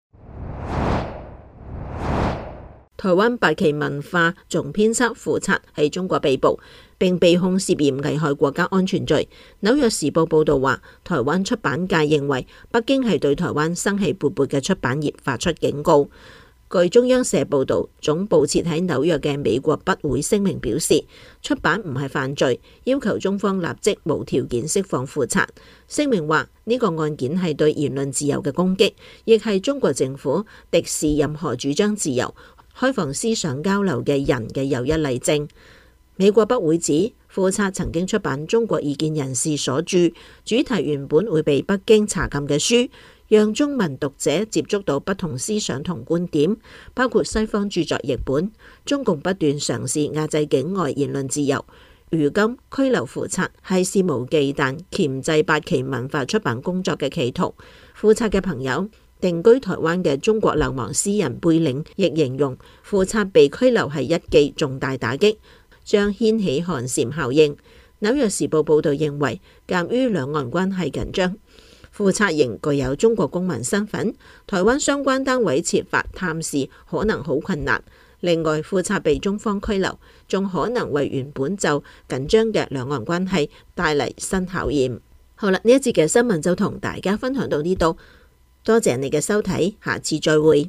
台灣八旗文化總編輯傅策喺中國被捕，並被控涉嫌危害國家安全罪。紐約時報報導話，台灣出版界認為北京係對台灣生氣勃勃嘅出版業發出警告。據中央社報導，總部設喺紐約嘅美國筆會聲明表示，出版唔係犯罪，要求中方立即無條件釋放傅策。聲明話呢個案件係對言論自由嘅攻擊，亦係中國政府敵視任何主張自由、開放思想交流嘅人嘅又一例證。美國筆會指，傅策曾經出版中國異見人士所著、主題原本會被北京查禁嘅書，讓中文讀者接觸到不同思想同觀點，包括西方著作譯本。中共不斷嘗試壓制境外言論自由，如今拘留傅策係肆無忌憚鉗制八旗文化出版工作嘅企圖。傅策嘅朋友，定居台灣嘅中國流亡詩人貝嶺亦形容傅策被拘留係一記重大打擊，將掀起寒蟬效應。紐約時報報導認為，鑑於兩岸關係緊張，傅策仍具有中國公民身份，台灣相關單位設法探視可能好困難。另外，傅策被中方拘留，仲可能為原本就緊張嘅兩岸關係帶嚟新考驗。好啦，呢一節嘅新聞就同大家分享到呢度。多謝你嘅收睇，下次再會。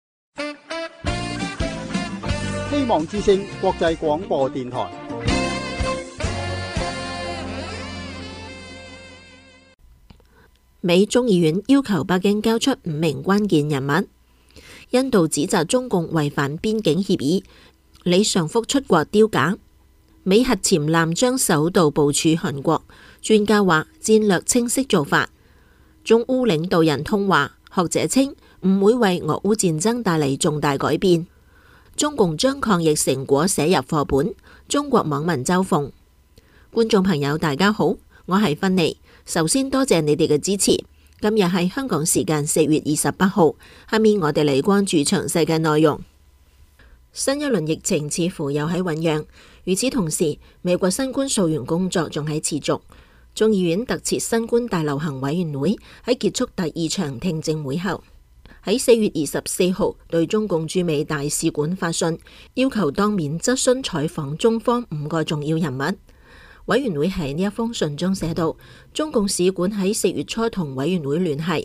希望之聲國際廣播電台。 美眾議院要求北京交出五名關鍵人物。印度指責中共違反邊境協議，李尚福出國丟架。美核潛艦將首度部署韓國，專家話戰略清晰做法。中烏領導人通話，學者稱唔會為俄烏戰爭帶嚟重大改變。中共將抗疫成果寫入課本，中國網民嘲諷。觀眾朋友大家好，我係芬妮，首先多謝你哋嘅支持。今日係香港時間四月二十八號，下面我哋嚟關注詳細嘅內容。新一輪疫情似乎又喺醞釀，與此同時，美國新冠溯源工作仲喺持續。眾議院特設新冠大流行委員會喺結束第二場聽證會後，喺四月二十四號對中共駐美大使館發信，要求當面質詢採訪中方五個重要人物。委員會喺呢一封信中寫道，中共使館喺四月初同委員會聯繫，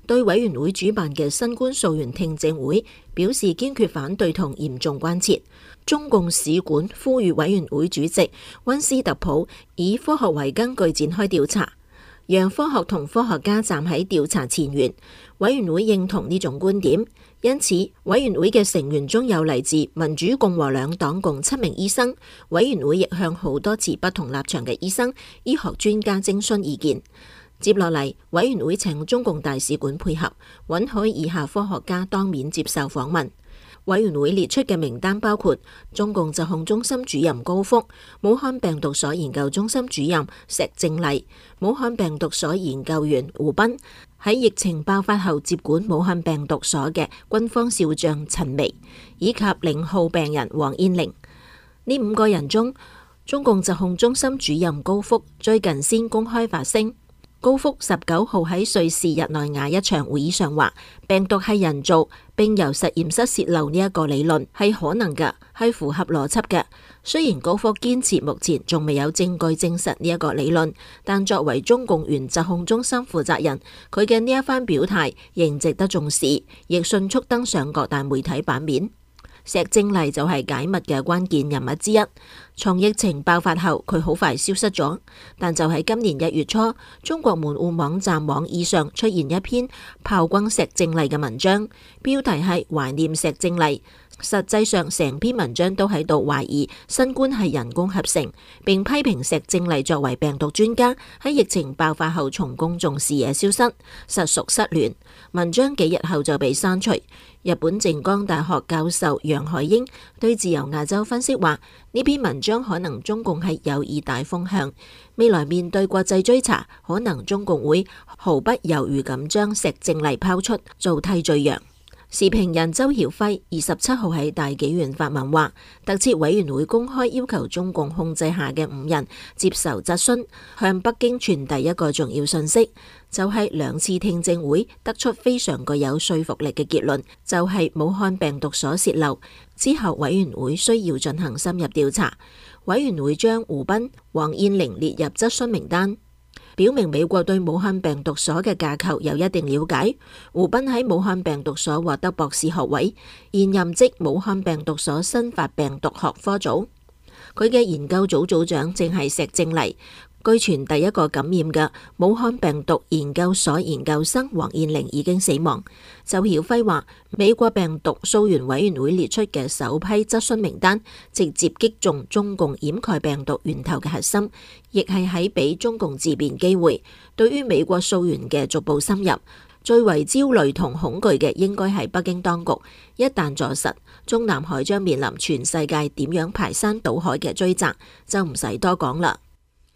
對委員會主辦嘅新冠溯源聽證會表示堅決反對同嚴重關切。中共使館呼籲委員會主席溫斯特普以科學為根據展開調查，讓科學同科學家站喺調查前沿。委員會認同呢種觀點，因此委員會嘅成員中有嚟自民主共和兩黨共七名醫生。委員會亦向好多持不同立場嘅醫生、醫學專家徵詢意見。接落嚟，委員會請中共大使館配合，允許以下科學家當面接受訪問。委員會列出嘅名單包括中共疾控中心主任高福、武漢病毒所研究中心主任石正麗、武漢病毒所研究員胡斌，喺疫情爆發後接管武漢病毒所嘅軍方少將陳薇，以及零號病人王燕玲。呢五個人中，中共疾控中心主任高福最近先公開發聲。高福十九號喺瑞士日內瓦一場會議上話，病毒係人造並由實驗室洩漏呢一個理論係可能嘅，係符合邏輯嘅。雖然高福堅持目前仲未有證據證實呢一個理論，但作為中共原疾控中心負責人，佢嘅呢一番表態仍值得重視，亦迅速登上各大媒體版面。石正麗就係解密嘅關鍵人物之一。從疫情爆發後，佢好快消失咗，但就喺今年一月初，中國門戶網站網易上出現一篇炮轟石正麗嘅文章，標題係懷念石正麗。實際上成篇文章都喺度懷疑新冠係人工合成，並批評石正麗作為病毒專家喺疫情爆發後從公眾視野消失，實屬失聯。文章幾日後就被刪除。日本靜岡大學教授楊海英對自由亞洲分析話，呢篇文章可能中共係有意帶風向，未來面對國際追查，可能中共會毫不猶豫咁將石正麗拋出做替罪羊。時評人周曉輝二十七號喺大紀元發文話，特設委員會公開要求中共控制下嘅五人接受質詢，向北京傳遞一個重要信息，就係、是、兩次聽證會得出非常具有說服力嘅結論，就係、是、武漢病毒所洩漏。之後委員會需要進行深入調查，委員會將胡斌、王燕玲列入質詢名單，表明美國對武漢病毒所嘅架構有一定了解。胡斌喺武漢病毒所獲得博士學位，現任職武漢病毒所新發病毒學科組，佢嘅研究組組長正係石正麗。據傳第一個感染嘅武漢病毒研究所研究生王燕玲已經死亡。周曉輝話，美國病毒溯源委員會列出嘅首批質詢名單，直接擊中中共掩蓋病毒源頭嘅核心，亦係喺俾中共自辯機會。對於美國溯源嘅逐步深入，最為焦慮同恐懼嘅應該係北京當局。一旦坐實，中南海將面臨全世界點樣排山倒海嘅追責，就唔使多講啦。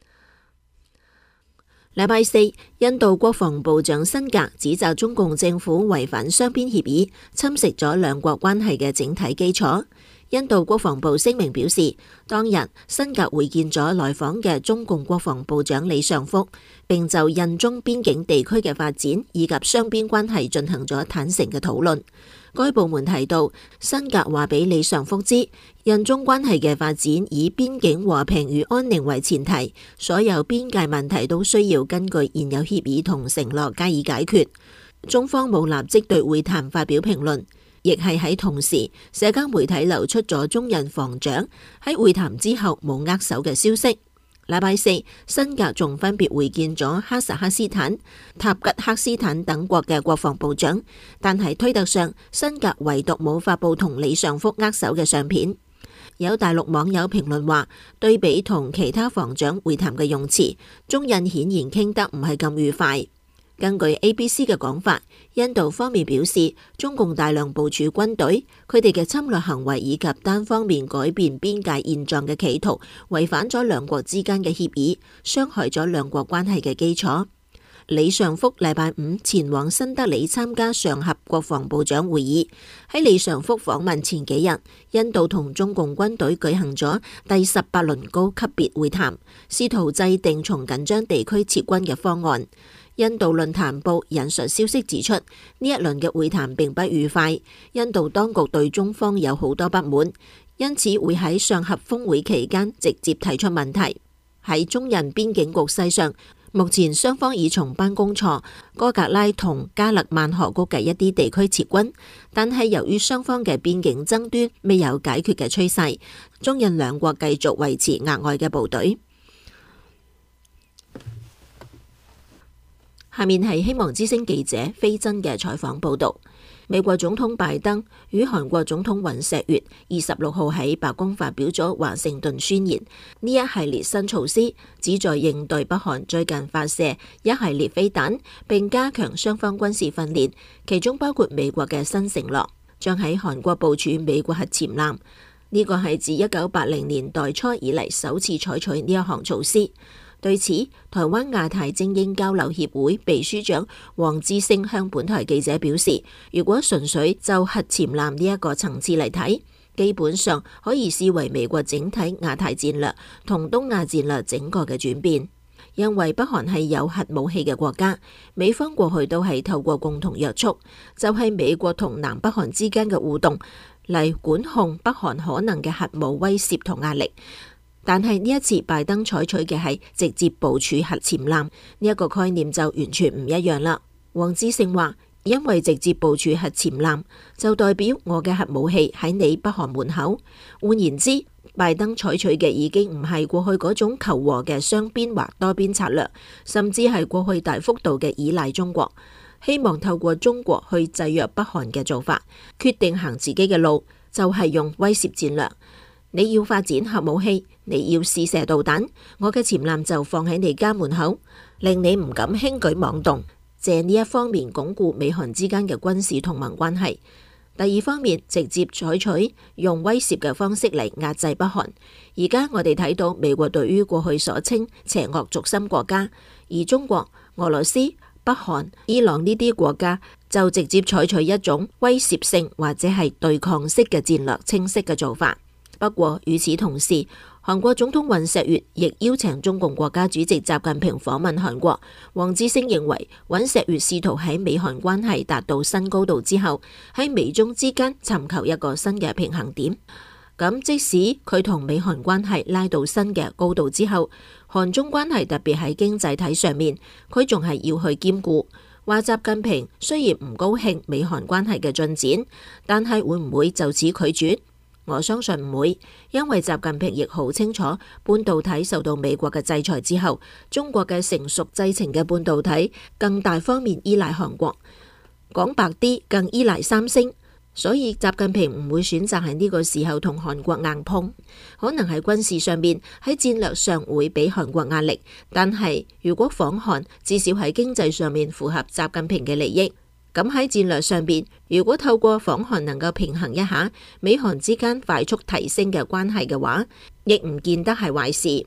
禮拜四，印度國防部長辛格指責中共政府違反雙邊協議，侵蝕咗兩國關係嘅整體基礎。印度國防部聲明表示，當日辛格會見咗來訪嘅中共國防部長李尚福，並就印中邊境地區嘅發展以及雙邊關係進行咗坦誠嘅討論。該部門提到，辛格話俾李尚福知，印中關係嘅發展以邊境和平與安寧為前提，所有邊界問題都需要根據現有協議同承諾加以解決。中方冇立即對會談發表評論，亦係喺同時，社交媒體流出咗中印防長喺會談之後冇握手嘅消息。禮拜四，辛格仲分別會見咗哈薩克斯坦、塔吉克斯坦等國嘅國防部長，但係推特上，辛格唯獨冇發布同李尚福握手嘅相片。有大陸網友評論話，對比同其他防長會談嘅用詞，中印顯然傾得唔係咁愉快。根據 A B C 嘅講法，印度方面表示，中共大量部署軍隊，佢哋嘅侵略行為以及單方面改變邊界現狀嘅企圖，違反咗兩國之間嘅協議，傷害咗兩國關係嘅基礎。李尚福禮拜五前往新德里參加上合國防部長會議。喺李尚福訪問前幾日，印度同中共軍隊舉行咗第十八輪高級別會談，試圖制定從緊張地區撤軍嘅方案。印度論壇報引述消息指出，呢一輪嘅會談並不愉快，印度當局對中方有好多不滿，因此會喺上合峰會期間直接提出問題。喺中印邊境局勢上， 目前雙方已從班公錯、哥格拉同加勒萬河谷嘅一啲地區撤軍，但係由於雙方嘅邊境爭端未有解決嘅趨勢，中印兩國繼續維持額外嘅部隊。下面係希望之聲記者飛珍嘅採訪報導。美國總統拜登與韓國總統尹錫悅二十六號喺白宮發表咗華盛頓宣言，呢一系列新措施旨在應對北韓最近發射一系列飛彈，並加強雙方軍事訓練，其中包括美國嘅新承諾，將喺韓國部署美國核潛艦。呢個係自一九八零年代初以嚟首次採取呢一項措施。對此，台灣亞太精英交流協會秘書長黃之星向本台記者表示，如果純粹就核潛艦呢一個層次嚟睇，基本上可以視為美國整體亞太戰略同東亞戰略整個嘅轉變。因為北韓係有核武器嘅國家，美方過去都係透過共同約束，就係美國同南北韓之間嘅互動嚟管控北韓可能嘅核武威懾同壓力。但係呢一次拜登採取嘅係直接部署核潛艦，呢一個概念就完全唔一樣啦。黃之勝話，因為直接部署核潛艦就代表我嘅核武器喺你北韓門口。換言之，拜登採取嘅已經唔係過去嗰種求和嘅雙邊或多邊策略，甚至係過去大幅度嘅依賴中國，希望透過中國去制約北韓嘅做法，決定行自己嘅路，就係用威懾戰略。你要發展核武器，你要試射導彈，我嘅潛艦就放喺你家門口，令你唔敢輕舉妄動，借呢一方面鞏固美韓之間嘅軍事同盟關係。第二方面，直接採取用威懾嘅方式嚟壓制北韓。而家我哋睇到美國對於過去所稱邪惡軸心國家，而中國、俄羅斯、北韓、伊朗呢啲國家就直接採取一種威懾性或者係對抗式嘅戰略清晰嘅做法。不過與此同時，韓國總統尹錫悅亦邀請中共國家主席習近平訪問韓國。黃之星認為，尹錫悅試圖喺美韓關係達到新高度之後，喺美中之間尋求一個新嘅平衡點。咁即使佢同美韓關係拉到新嘅高度之後，韓中關係特別喺經濟體上面，佢仲係要去兼顧。話習近平雖然唔高興美韓關係嘅進展，但係會唔會就此拒絕？我相信唔會，因為習近平亦好清楚，半導體受到美國嘅制裁之後，中國嘅成熟製程嘅半導體更大方面依賴韓國，講白啲更依賴三星，所以習近平唔會選擇喺呢個時候同韓國硬碰，可能喺軍事上面、喺戰略上會俾韓國壓力，但係如果訪韓，至少喺經濟上面符合習近平嘅利益。咁喺戰略上邊，如果透過訪韓能夠平衡一下美韓之間快速提升嘅關係嘅話，亦唔見得係壞事。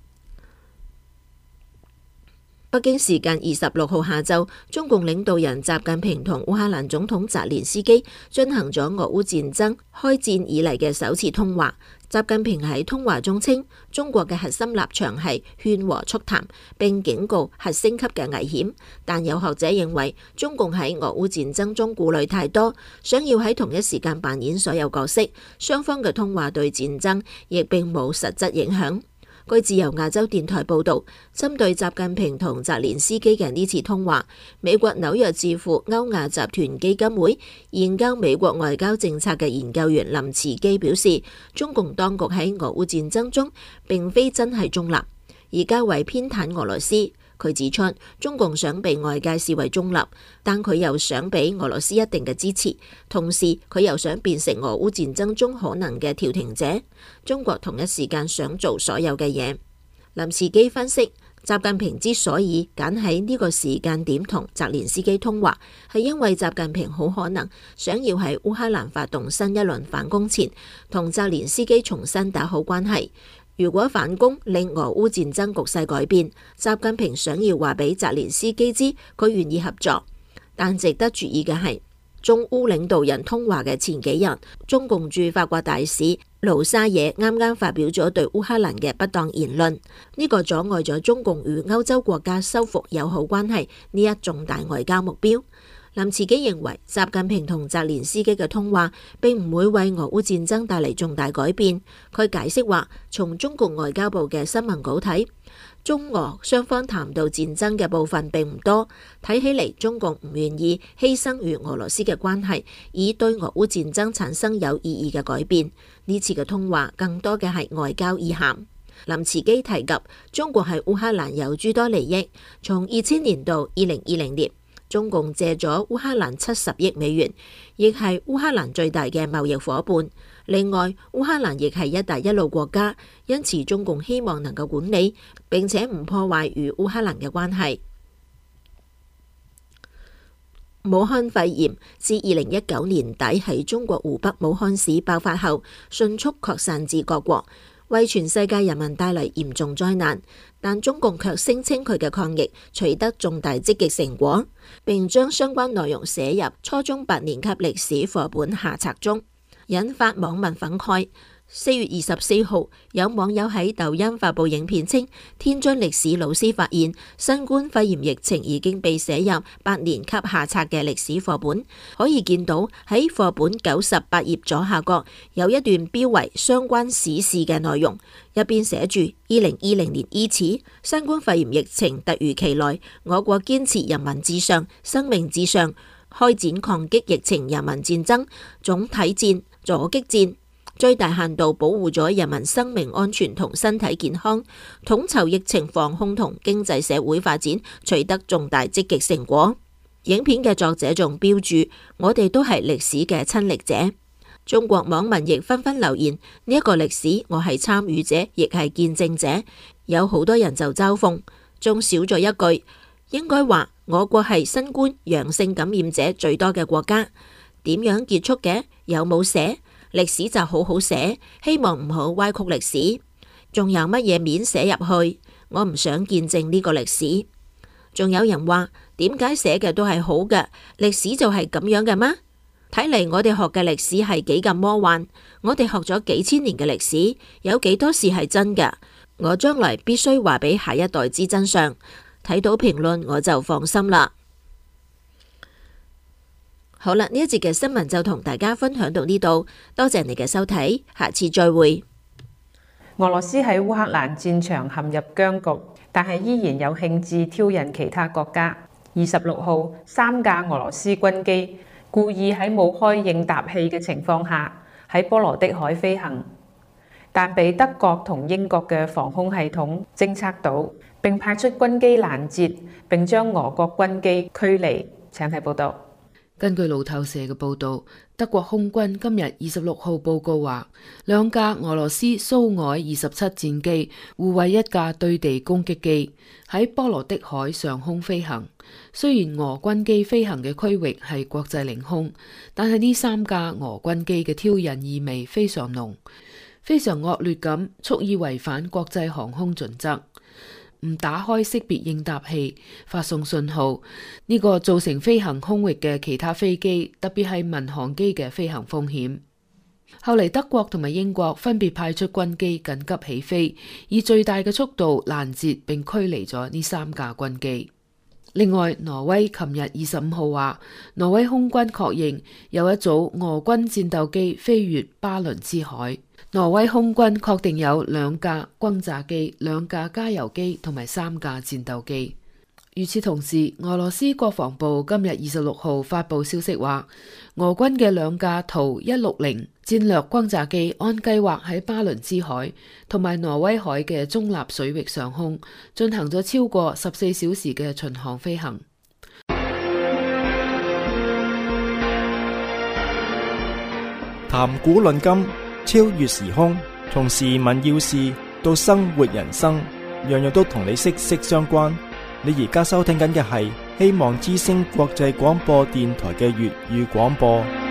北京時間二十六號下晝，中共領導人習近平同烏克蘭總統澤連斯基進行咗俄烏戰爭開戰以嚟嘅首次通話。習近平喺通話中稱，中國嘅核心立場係勸和促談，並警告核升級嘅危險。但有學者認為，中共喺俄烏戰爭中顧慮太多，想要喺同一時間扮演所有角色，雙方嘅通話對戰爭亦並冇實質影響。據自由亞洲電台報導，針對習近平同澤連斯基嘅呢次通話，美國紐約智庫歐亞集團基金會研究美國外交政策嘅研究員林慈基表示，中共當局喺俄烏戰爭中並非真係中立，而較為偏袒俄羅斯。佢指出，中共想被外界視為中立，但佢又想俾俄羅斯一定嘅支持，同時佢又想變成俄烏戰爭中可能嘅調停者。中國同一時間想做所有嘅嘢。林慈基分析，習近平之所以揀喺呢個時間點同澤連斯基通話，係因為習近平好可能想要喺烏克蘭發動新一輪反攻前，同澤連斯基重新打好關係。如果反攻令俄烏戰爭局勢改變，習近平想要話俾澤連斯基知佢願意合作。但值得注意嘅係，中烏領導人通話嘅前幾日，中共駐法國大使盧沙野啱啱發表咗對烏克蘭嘅不當言論，呢個阻礙咗中共與歐洲國家修復友好關係呢一重大外交目標。 林茨基認為習近平同澤連斯基嘅通話並唔會為俄烏戰爭帶嚟重大改變。佢解釋話，從中共外交部嘅新聞稿睇，中俄雙方談到戰爭嘅部分並唔多，睇起嚟中共唔願意犧牲與俄羅斯嘅關係，以對俄烏戰爭產生有意義嘅改變。呢次嘅通話更多嘅係外交意涵。林茨基提及中國喺烏克蘭有諸多利益，從二千年到二零二零年，中共借咗烏克蘭七十億美元，亦係烏克蘭最大嘅貿易夥伴。另外，烏克蘭亦係一帶一路國家，因此中共希望能夠管理並且唔破壞與烏克蘭嘅關係。武漢肺炎自二零一九年底喺中國湖北武漢市爆發後，迅速擴散至各國，為全世界人民帶嚟嚴重災難，但中共卻聲稱佢嘅抗疫取得重大積極成果，並將相關內容寫入初中八年級歷史課本下冊中，引發網民憤慨。四月二十四號，有網友喺抖音發布影片稱，天津歷史老師發現新冠肺炎疫情已經被寫入八年級下冊嘅歷史課本。可以見到喺課本九十八頁左下角有一段標為相關史事嘅內容，入邊寫住二零二零年伊始，新冠肺炎疫情突如其來，我國堅持人民至上、生命至上，開展抗擊疫情人民戰爭、總體戰、阻擊戰，最大限度保護咗人民生命安全同身體健康，統籌疫情防控同經濟社會發展取得重大積極成果。影片嘅作者仲標注，我哋都係歷史嘅親歷者。中國網民亦紛紛留言，呢一個歷史我係參與者，亦係見證者。有好多人就嘲諷，仲少咗一句，應該話我國係新冠陽性感染者最多嘅國家。點樣結束嘅？有冇寫？歷史就好好寫，希望唔好歪曲歷史。仲有乜嘢面寫入去？我唔想見證呢個歷史。仲有人話，點解寫嘅都係好嘅？歷史就係咁樣嘅嗎？睇嚟我哋學嘅歷史係幾咁魔幻。我哋學咗幾千年嘅歷史，有幾多事係真嘅？我將來必須話俾下一代知真相。睇到評論我就放心啦。好啦，呢一節嘅新聞就同大家分享到呢度，多謝你嘅收睇，下次再會。 俄羅斯喺烏克蘭戰場陷入僵局，但係依然有興致挑釁其他國家。二十六號，三架俄羅斯軍機故意喺冇開應答器嘅情況下喺波羅的海飛行，但被德國同英國嘅防空系統偵測到，並派出軍機攔截，並將俄國軍機驅離。請睇報道。 根據路透社嘅報導，德國空軍今日二十六號報告話，兩架俄羅斯蘇埃二十七戰機護衛一架對地攻擊機喺波羅的海上空飛行。雖然俄軍機飛行嘅區域係國際領空，但係呢三架俄軍機嘅挑釁意味非常濃，非常惡劣咁，蓄意違反國際航空準則。唔打開識別應答器發送信號，呢個造成飛行空域嘅其他飛機，特別係民航機嘅飛行風險。後嚟德國同埋英國分別派出軍機緊急起飛，以最大嘅速度攔截並驅離咗呢三架軍機。另外，挪威琴日二十五號話，挪威空軍確認有一組俄軍戰鬥機飛越巴倫支海。挪威空軍確定有兩架轟炸機、兩架加油機同埋三架戰鬥機。與此同時，俄羅斯國防部今日二十六號發佈消息話，俄軍嘅兩架圖一六零戰略轟炸機按計劃喺巴倫支海同埋挪威海嘅中立水域上空進行咗超過十四小時嘅巡航飛行。 談古論今，超越時空，從時聞要事到生活人生，樣樣都同你息息相關。你而家收聽緊嘅係希望之聲國際廣播電台嘅粵語廣播。